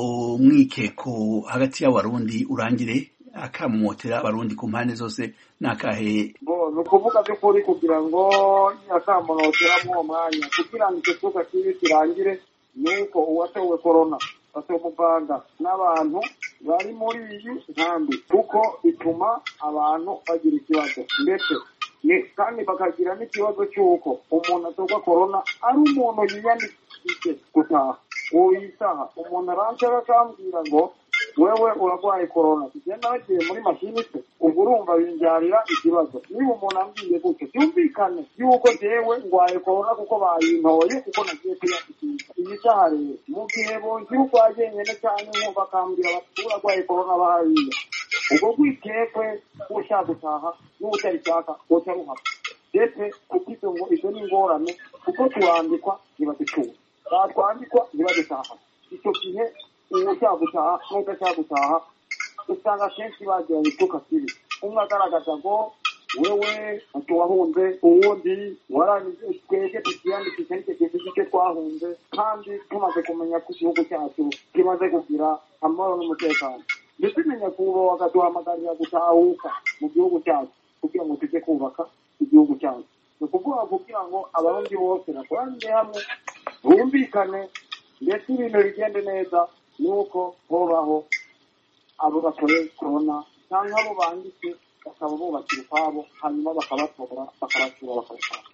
umwikeko hagati y'abarundi urangire akamumotera abarundi ku mpande zose nakahe ni ukuvuga by'ukuri kugira ngo akamunotera mw'uwo mwanya kugira ngo icyo cuka kibi kirangire nuko uwatewe corona batomuvanga n'abantu bari muri iyi nkambi kuko ituma abantu bagira ikibazo ndetse kandi bakagira n'ikibazo cy'uko umuntu atorwa corona ari umuntu yiyandikishije gutaha uwo yisaha umuntu aranshaka akambwira ngo wewe uragwaye corona tugenda bagiye muri mashini se ubwo urumva binjyarira ikibazo niba umuntu ambwiye gutyo byumvikane yuko jewe ngwaye corona kuko bayintoye kuko nagiye kwiyandikisha iyi saha rero mu gihe bonzi urwaye nyene cyane nkumva akambwira bati uragwaye corona bahariye ubwo rwikekwe ushaka gutaha n'utarishaka woca ruhaba ndetse kuko izo ni ingorane kuko turandikwa ntibaducunga batwandikwa ntibadutaha icyo gihe ushaka gutaha n'udashaka gutaha usanga kenshi bagira ibituka kibi umwe agaragaza ngo wewe tuwahunze uwundi warangije twebwe tukiyandikisha n'icyo kintu icyo twahunze kandi tumaze kumenya ko igihugu cyacu kimaze kugira amahoro n'umutekano ndetse menya kuba bakaduhamagarira gutahuka mu gihugu cyacu kugira ngo tujye kubaka igihugu cyacu ni ukuvuga kugira ngo abarundi bose bakoranire hamwe bumvikane ndetse ibintu bigende neza nuko hobaho abo bakoreye korona cyangwa abo banditse bakaba bubakira ukwabo hanyuma bakabatora bakabasura bakabashaka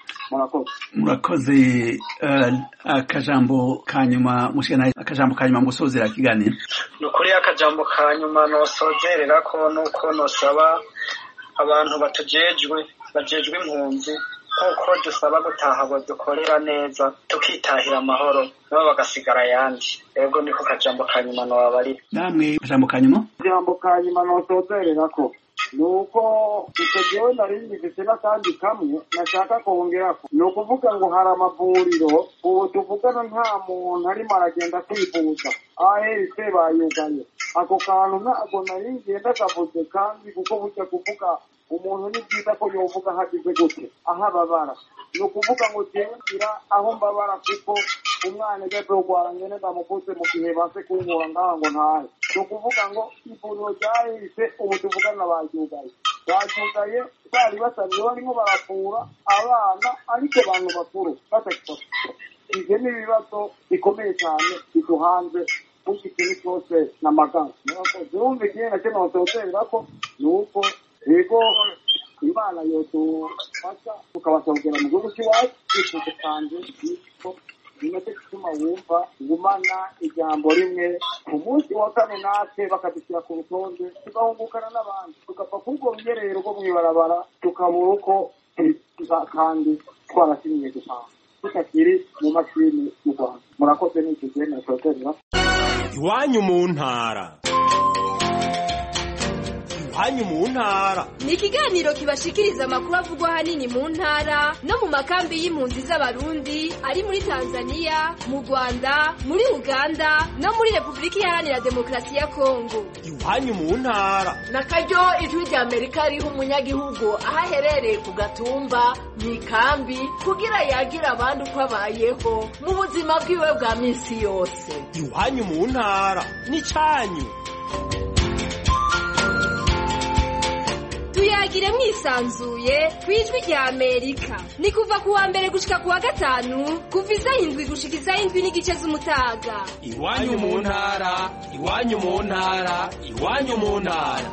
murakoze akajambo kanyuma mushikana akajambo kanyuma ngusozera kiganiro ni ukuri akajambo kanyuma nosozerera ko nuko nosaba abantu bajejwe impunzi kuko dusaba gutaha badukorera neza tukitahira amahoro nabo bagasigara ayandi ego niko kajambo kanyuma nobabari namwe akajambo kanyuma nosozerera ko nuko icyo gihe nari ngifite n'akandi kamwe nashaka kongerako ni ukuvuga ngo hari amavuriro ubu tuvugana nta muntu arimo aragenda kwivuza ARC bayugaye ako kantu ntabwo nari ngenda kavuze kandi kuko burya kuvuga umuntu ni byiza ko yovuga hagize gute aho ababara ni ukuvuga ngo ngira aho mbabara kuko umwana ujya kurwara nyine ndamukuze mu gihe base kunkura ngaha ngo ntahe ni ukuvuga ngo ivuriro ryahise ubu tuvugana baryugaye bari basanzwe barimo baravura abana ariko abantu bakuru batakibafite ibyo ni ibibazo bikomeye cyane biduhanze kuko ikintu cyose n'amagana zirumva igihe nacyo nosozerera ko ni uko yego imana yodufasha tukabasogera mu gihugu cy'iwacu twifuza kandi yuko bimaze gutuma wumva gumana ijambo rimwe ku munsi wa kane natwe bakadushyira ku rutonde tugahungukana n'abandi tugapfa kubwo rugerero rwo mw'ibarabara tukabura uko kandi twarasinyiye gutaha tutakiri mu mashini y'u Rwanda murakoze n'icyo gihe nasozerera iwanyu mu ntara hanyu mu ntara ni ikiganiro kibashikiriza amakuru avugwa hanini mu ntara no mu makambi y'impunzi z'abarundi ari muri Tanzania mu Rwanda muri Uganda no muri Repubulika Iharanira Demokarasi ya Kongo iwanyu mu ntara nakaryo ijwi rya Amerika riha umunyagihugu aho aherereye ku gatumba mu ikambi kugira yagira abandi uko abayeho mu buzima bwiwe bwa minsi yose iwanyu mu ntara ni cyanyu tuyagire mwisanzuye kwijwi rya Amerika ni kuva kuwa mbere gushika kuwa gatanu kuva isaha 7 gushika isaha 7:30 z'umutaga iwanyu mu ntara iwanyu mu ntara iwanyu mu ntara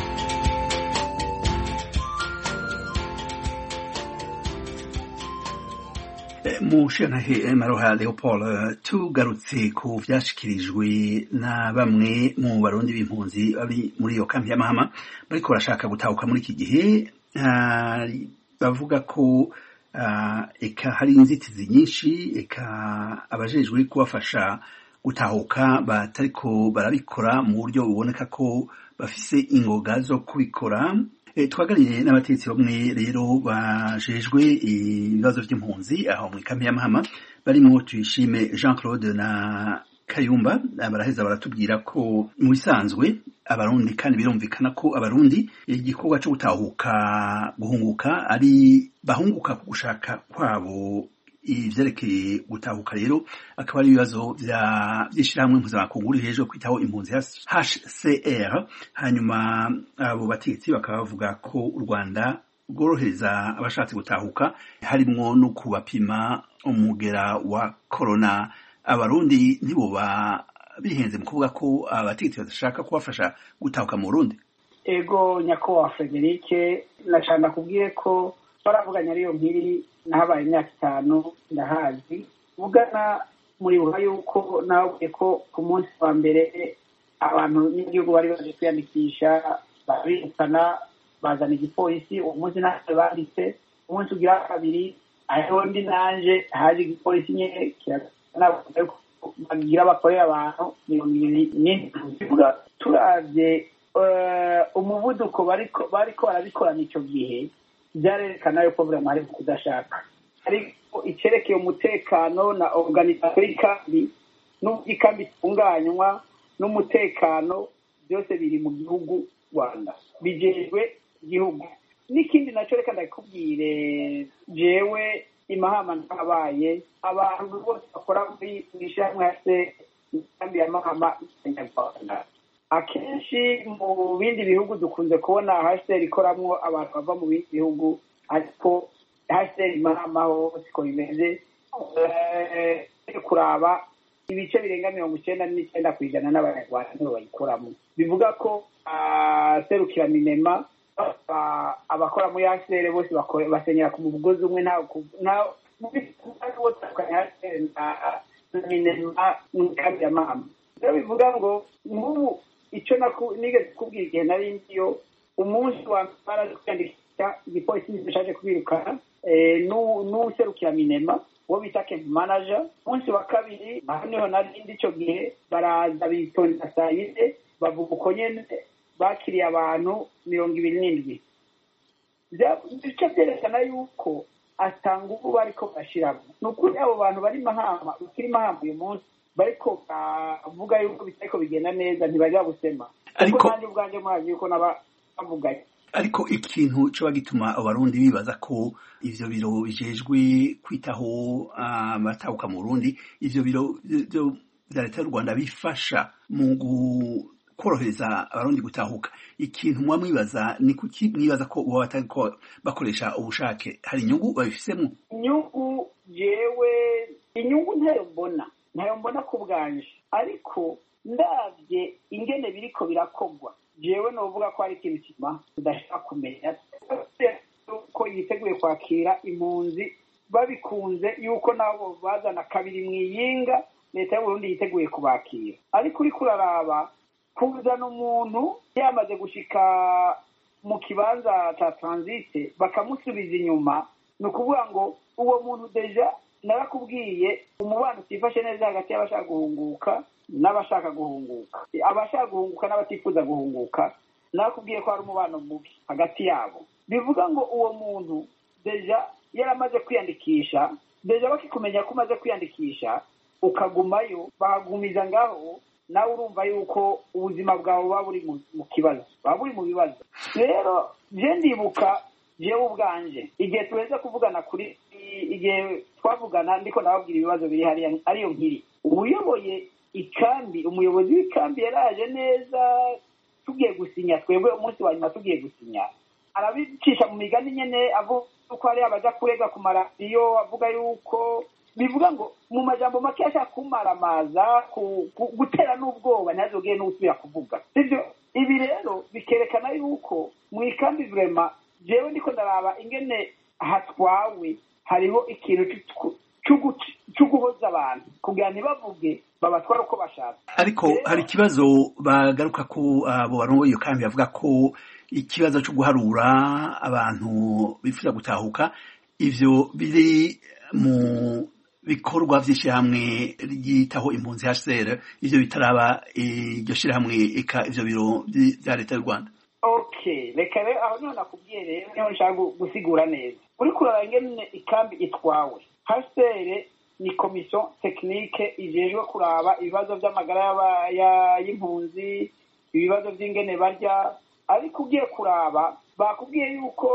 Mushyiranahe Maroha Leopold tugarutse ku vyashikirijwe na bamwe mu barundi b'impunzi bari muri iyo kampi ya Mahama bariko barashaka gutahuka muri iki gihe bavuga ko eka hari inzitizi nyinshi eka abajejwe kubafasha gutahuka batariko barabikora mu buryo buboneka ko bafise ingoga zo kubikora twaganiriye n'abatetsi bamwe rero bajejwe ibibazo by'impunzi aho mu kampi ya Mahama barimo Tuyishime Jean Claude na Kayumba baraheza baratubwira ko mu bisanzwe abarundi kandi birumvikana ko abarundi igikorwa cyo guhunguka ari bahunguka ku gushaka kwabo ivyerekeye gutahuka rero akaba ari ibibazo vy'ishirahamwe mpuzamakungu hejuru kwitaho impunzi HCR hanyuma abo batetsi bakaba bavuga ko u Rwanda rworohereza abashatse gutahuka harimwo no kubapima umugera wa corona abarundi ntiboba bihenze mu kuvuga ko abatetsi badashaka kubafasha gutahuka mu Burundi ego nyakubahwa Frederic nashaka kubwiye ko baravuganya ariyo nkiri nahabaye imyaka 5 ndahazi mugana muri buha yuko nawe ko ku munsi wa mbere abantu n'igihugu bari baje kwiyandikisha babikana bazana igipolisi umunsi natwe banditse umunsi ugira kabiri aho ndi nanje haje igipolisi nye bagira bakorera abantu 200 turavye umuvuduko bariko barabikorana icyo gihe byarerekana yuko vraiment ari kudashaka ariko icyerekeye umutekano na organisation y'ikambi n'ikambi itunganywa n'umutekano byose biri mu gihugu Rwanda bijejwe igihugu. N'ikindi nacyo reka ndakubwire jewe imahama ntabaye abantu bose bakora muri ishyirahamwe hase ikambi ya Mahama y'Abanyarwanda. Akenshi mu bindi bihugu dukunze kubona HCR ikoramwo abantu bava mu bindi bihugu ariko HCR Mahama ho siko bimeze. Kuraba ibice birenga 99% n'Abanyarwanda nibo bayikoramo. Bivuga ko serukira minema abakora muri HCR bose basenyera ku mugozi umwe nta minema n'Ikambi ya Mahama. Bivuga ngo nk'ubu icyo nigeze kubwira igihe nari ndiyo umunsi wa mbere kwandikisha igipolisi gishaje kubirukana n'userukira minema uwo bita camp manager. Umunsi wa kabiri niho nari ndi icyo gihe baraza bitonda saa yine bavuga uko nyene bakiriye abantu 27. Icyo byerekana yuko atanga ubu bariko bashiramo n'ukuri abo bantu bari Mahama ukiri Mahama uyu munsi bariko bavuga yuko biteko bigenda neza ntibajya gusema ariko nanjye ubwanje mwaje yuko nabavugaye. Ariko ikintu cyo bagituma abarundi bibaza ko ivyo biro bijejwe kwitaho amatahuka mu Burundi ivyo biro bya leta y'u Rwanda bifasha mu korohereza abarundi gutahuka. Ikintu mwibaza ni kuki mwibaza ko uba batariko bakoresha ubushake hari inyungu babifisemo? Inyungu jewe inyungu ntayo mbona ku bwanje ariko ndavye ingene biriko birakogwa jewe novuga ko ari ikintu kima udashaka kumenya ko yiteguye kwakira impunzi babikunze yuko nabo bazana kabiri mwiyinga leta y'u Burundi yiteguye kubakira. Ariko uri kuraraba kuzana umuntu yamaze gushika mu kibanza ca transite bakamusubiza inyuma ni ukuvuga ngo uwo muntu deja narakubwiye umubano utifashe neza hagati y'abashaka guhunguka n'abashaka guhunguka, abashaka guhunguka n'abatifuza guhunguka nakubwiye ko hari umubano mubi hagati yabo. Bivuga ngo uwo muntu deja yaramaze kwiyandikisha, deja bakikumenya ko umaze kwiyandikisha ukagumayo bahagumiza ngaho nawe urumva yuko ubuzima bwawe buba buri mu kibazo, buba buri mu bibazo. Rero je ndibuka jewe ubwanje igihe tuweze kuvugana kuri igihe twavugana ndiko nababwira ibibazo biri hariya ariyo nkiri uyoboye ikambi, umuyobozi w'ikambi yaraje neza tugiye gusinya twebwe umunsi wa nyuma tugiye gusinya arabicisha mu migani nyene avuga ko ari abaja kurega ku maradiyo avuga yuko bivuga ngo mu majambo make ashaka kumaramaza gutera n'ubwoba ntazogeye n'usubira kuvuga sivyo. Ibi rero bikerekana yuko mu ikambi vraiment jewe ndiko ndaraba ingene hatwawe hariho ikintu cy'uguhoza abantu kugira ntibavuge babatwara uko bashaka. Ariko hari ikibazo bagaruka ko abo barongo iyo kambi bavuga ko ikibazo cyo guharura abantu bifuza gutahuka ivyo biri mu bikorwa vy'ishyirahamwe ryitaho impunzi HCR ivyo bitaraba iryo shyirahamwe eka ivyo biro vya leta y'u Rwanda. Okay, reka rero aho niho nakubwiye rero niho nshaka gusigura neza. Uri kuraba ingene ikambi itwawe HCR ni commission technique ijejwe kuraba ibibazo by'amagara y'impunzi, ibibazo by'ingene barya. Ariko ugiye kuraba bakubwiye yuko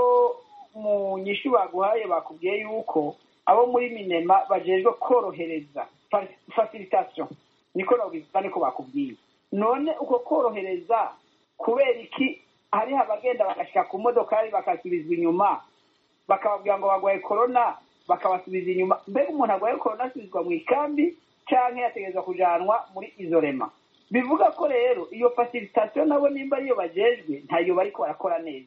mu nyishu baguhaye bakubwiye yuko abo muri minema bajejwe korohereza facilitation niko niko bakubwiye. None uko korohereza kubera iki hari abagenda bagashika ku modokari bakasubizwa inyuma bakababwira ngo bagwaye corona bakabasubiza inyuma? Mbega umuntu agwaye corona asubizwa mu ikambi canke yategerezwa kujanwa muri isolema? Bivuga ko rero iyo facilitation nabo nimba iyo bajejwe ntayo bariko barakora neza.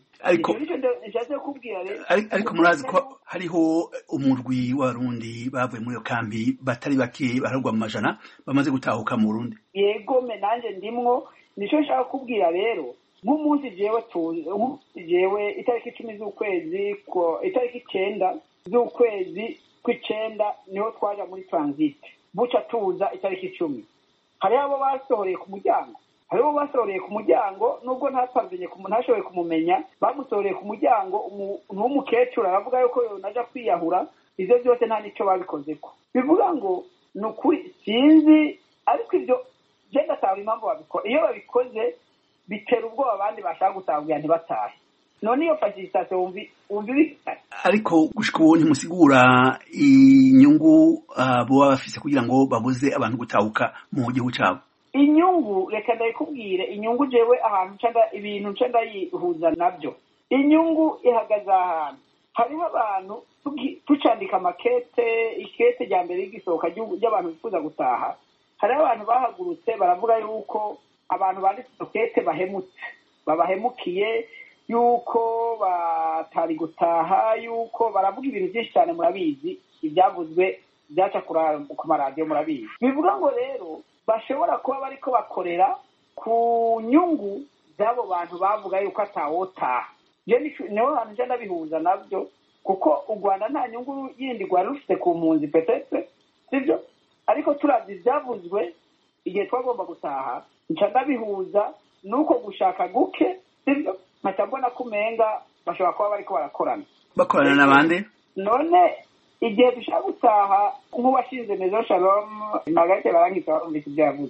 Ariko murazi ko hariho umurwi w'Abarundi bavuye muri iyo kambi batari bake baragwa mu majana bamaze gutahuka mu Burundi. Yego menanje ndimwo nico nshaka kubwira rero nk'umunsi jewe itariki 10 z'ukwezi itariki 9 z'ukwezi kw'icenda niho twaja muri transit buca tuza itariki 10. Hari abo basohoreye ku muryango, hariho basoreye ku muryango nubwo ntashoboye kumumenya, bamusoreye ku muryango w'umukecuru aravuga yuko yonaja kwiyahura. Ivyo byose nta nico babikozeko, bivuga ngo ni ukuri sinzi, ariko ivyo je ndatahura impamvu babikora. Iyo babikoze bitera ubwoba abandi bashaka gutahugira ntibatahe. None iyo facilitation wumva ibikari. Ariko gushika ubu ntimusigura inyungu boba bafise kugira ngo babuze abantu gutahuka mu gihugu cabo. Inyungu reka ndayikubwire, inyungu jewe ahantu ibintu nca ndayihuza nabyo. Inyungu ihagaze ahantu hariho abantu tucandika ikete rya mbere y'igisohoka ry'abantu bifuza gutaha. Hariho abantu bahagurutse baravuga yuko abantu banditse ikete babahemukiye, yuko batari gutaha, yuko baravuga ibintu byinshi cyane murabizi, ibyavuzwe byaca ku maradiyo murabizi. Bivuga ngo rero bashobora kuba bariko bakorera ku nyungu z'abo bantu bavuga yuko atawotaha. Niho hantu nje ndabihuza nabyo, kuko u Rwanda nta nyungu yindi rwari rufite ku mpunzi petete, sibyo? Ariko turavye ivyavuzwe igihe twagomba gutaha, nca ndabihuza nuko gushaka guke, sibyo? Nkaca mbona kumenga bashobora kuba bariko barakorana n'abandi. None igihe dushaka gutaha, nk'uwashinze Maison Shalom Margarete Barangika, warumvise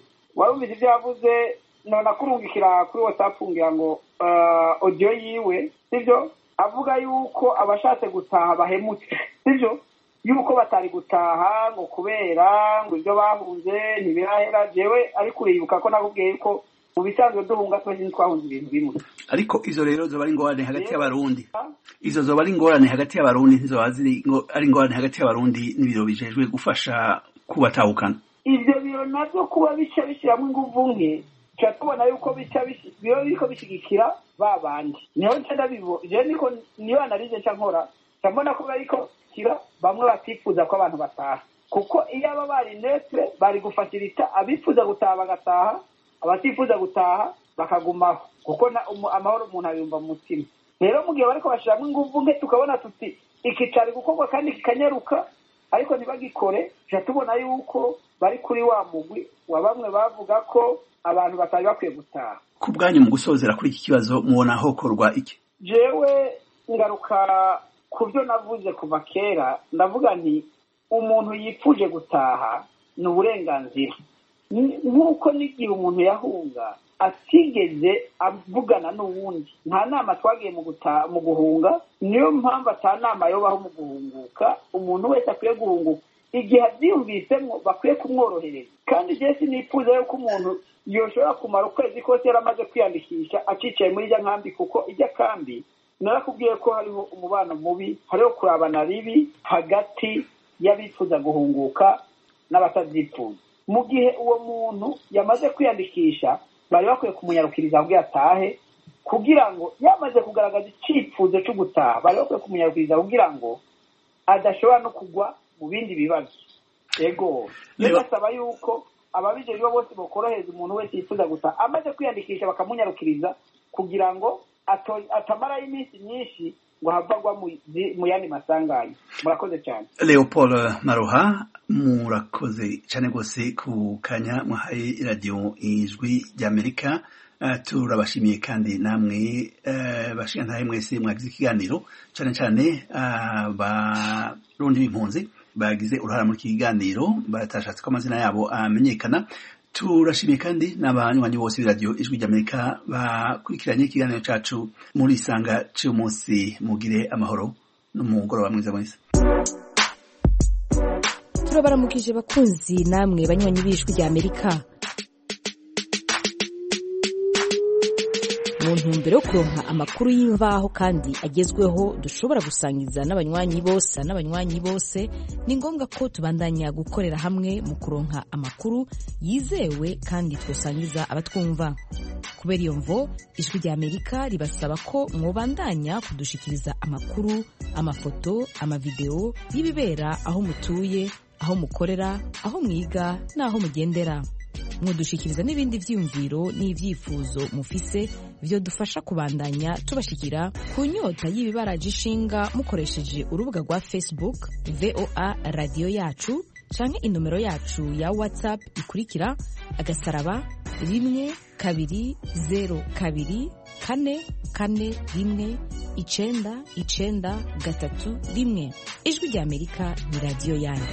ibyo yavuze, none akurungikira kuri WhatsApp ngira ngo audio yiwe, sibyo? Avuga yuko abashatse gutaha bahemutse, sibyo? Yuko batari gutaha ngo kubera ngo ibyo bahunze ntibirahera. Jewe ariko uribuka ko nakubwiye ko mu bisanzwe duhunga twese twahunze ibintu bimwe. Ariko izo rero zoba ari ingorane hagati y'abarundi. Izo zoba ari ingorane hagati y'abarundi, ntizoba ari ingorane hagati y'abarundi n'ibiro bijejwe gufasha kubatahukana. Ivyo biro navyo kuba bica bishyiramo inguvu nke, tuba tubona yuko biriko bishigikira babandi. Niho nca ndabibo je niyo analize nca nkora, mbona ko bariko kira bamwe batifuza ko abantu bataha, kuko iyo aba bari netre bari gufashirita abifuza gutaha bagataha, abatifuza gutaha bakagumaho, kuko amahoro umuntu abiyumva mu mutima. Rero mu gihe bariko bashiramo inguvu nke, tukabona tuti ikicari gukorwa kandi kikanyaruka, ariko ntibagikore, tuca tubona yuko bari kuri wa mugwi wa bamwe bavuga ko abantu batari bakwiye gutaha. Ku bwanyu mu gusozera kuri iki kibazo mubona hokorwa iki? Jewe ngaruka ku byo navuze kuva kera, ndavuga nti umuntu yipfuje gutaha ni uburenganzira. Nk'uko n'igihe umuntu yahunga atigeze avugana n'uwundi, nta nama twagiye mu guhunga, niyo mpamvu ata nama yobaho mu guhunguka. Umuntu wese akwiye guhunguka igihe abyiyumvisemo, bakwiye kumworohereza. Kandi je sinifuza yuko umuntu yoshobora kumara ukwezi kose yaramaze kwiyandikisha acicaye muri ijya nkambi, kuko ijya kambi narakubwiye ko hariho umubano mubi, hariho kurabana ribi hagati y'abifuza guhunguka n'abatavyifuza. Mu gihe uwo muntu yamaze kwiyandikisha, bari bakwiye kumunyarukiriza abwe atahe, kugira ngo yamaze kugaragaza icifuzo cyo gutaha, bari bakwiye kumunyarukiriza kugira ngo adashobora no kugwa mu bindi bibazo. Ego basaba yuko ababijejwe bose bokorohereza umuntu wese yifuza gutaha amaze kwiyandikisha, bakamunyarukiriza kugira ngo atamarayo iminsi myinshi ngo havagwa mu yandi masanganya. Murakoze cyane. Leopold Maroha, murakoze cyane rwose ku kanya mwahaye radio Ijwi ry'Amerika. Turabashimiye kandi namwe bashingantahe mwese mwagize ikiganiro, cyane cyane barundi b'impunzi bagize uruhara muri kiganiro batashatse ko amazina yabo amenyekana. Turashimiye kandi n'abanywanyi bose b'iradio Ijwi ry'Amerika bakurikiranye ikiganiro cacu muri isanga cy'uyu munsi. Mugire amahoro n'umugoroba mwiza mwese. Turabaramukije bakunzi namwe banywanyi b'Ijwi ry'Amerika. Mu ntumbero yo kuronka amakuru y'imvaho kandi agezweho dushobora gusangiza n'abanywanyi bose, ni ngombwa ko tubandanya gukorera hamwe mu kuronka amakuru yizewe kandi twosangiza abatwumva. Kubera iyo mvo, Ijwi ry'Amerika ribasaba ko mwobandanya kudushikiriza amakuru, amafoto, amavideo y'ibibera aho mutuye, aho mukorera, aho mwiga n'aho mugendera. Mudushikiriza n'ibindi vyiyumviro n'ivyifuzo mufise vyo dufasha kubandanya tubashikira ku nyota y'ibibaraje ishinga mukoresheje urubuga rwa Facebook VOA Radio Yacu canke inomero yacu ya WhatsApp ikurikira _ 1-2-0-2-4-4-1-9-9-3-1. Ijwi rya Amerika ni radiyo yanyu.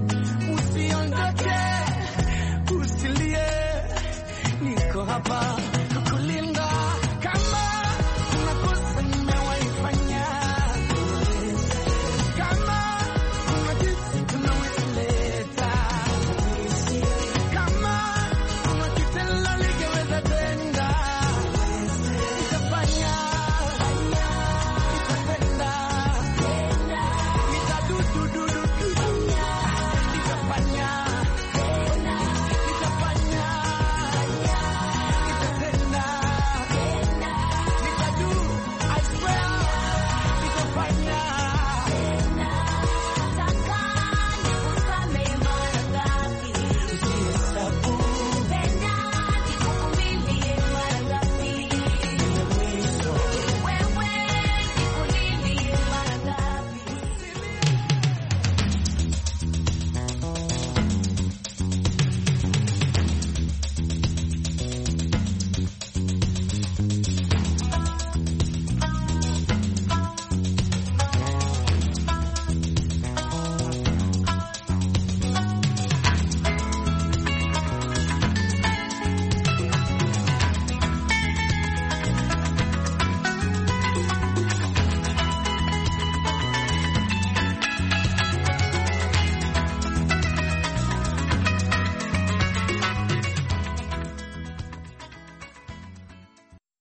Usiondoke, usilie, niko hapa.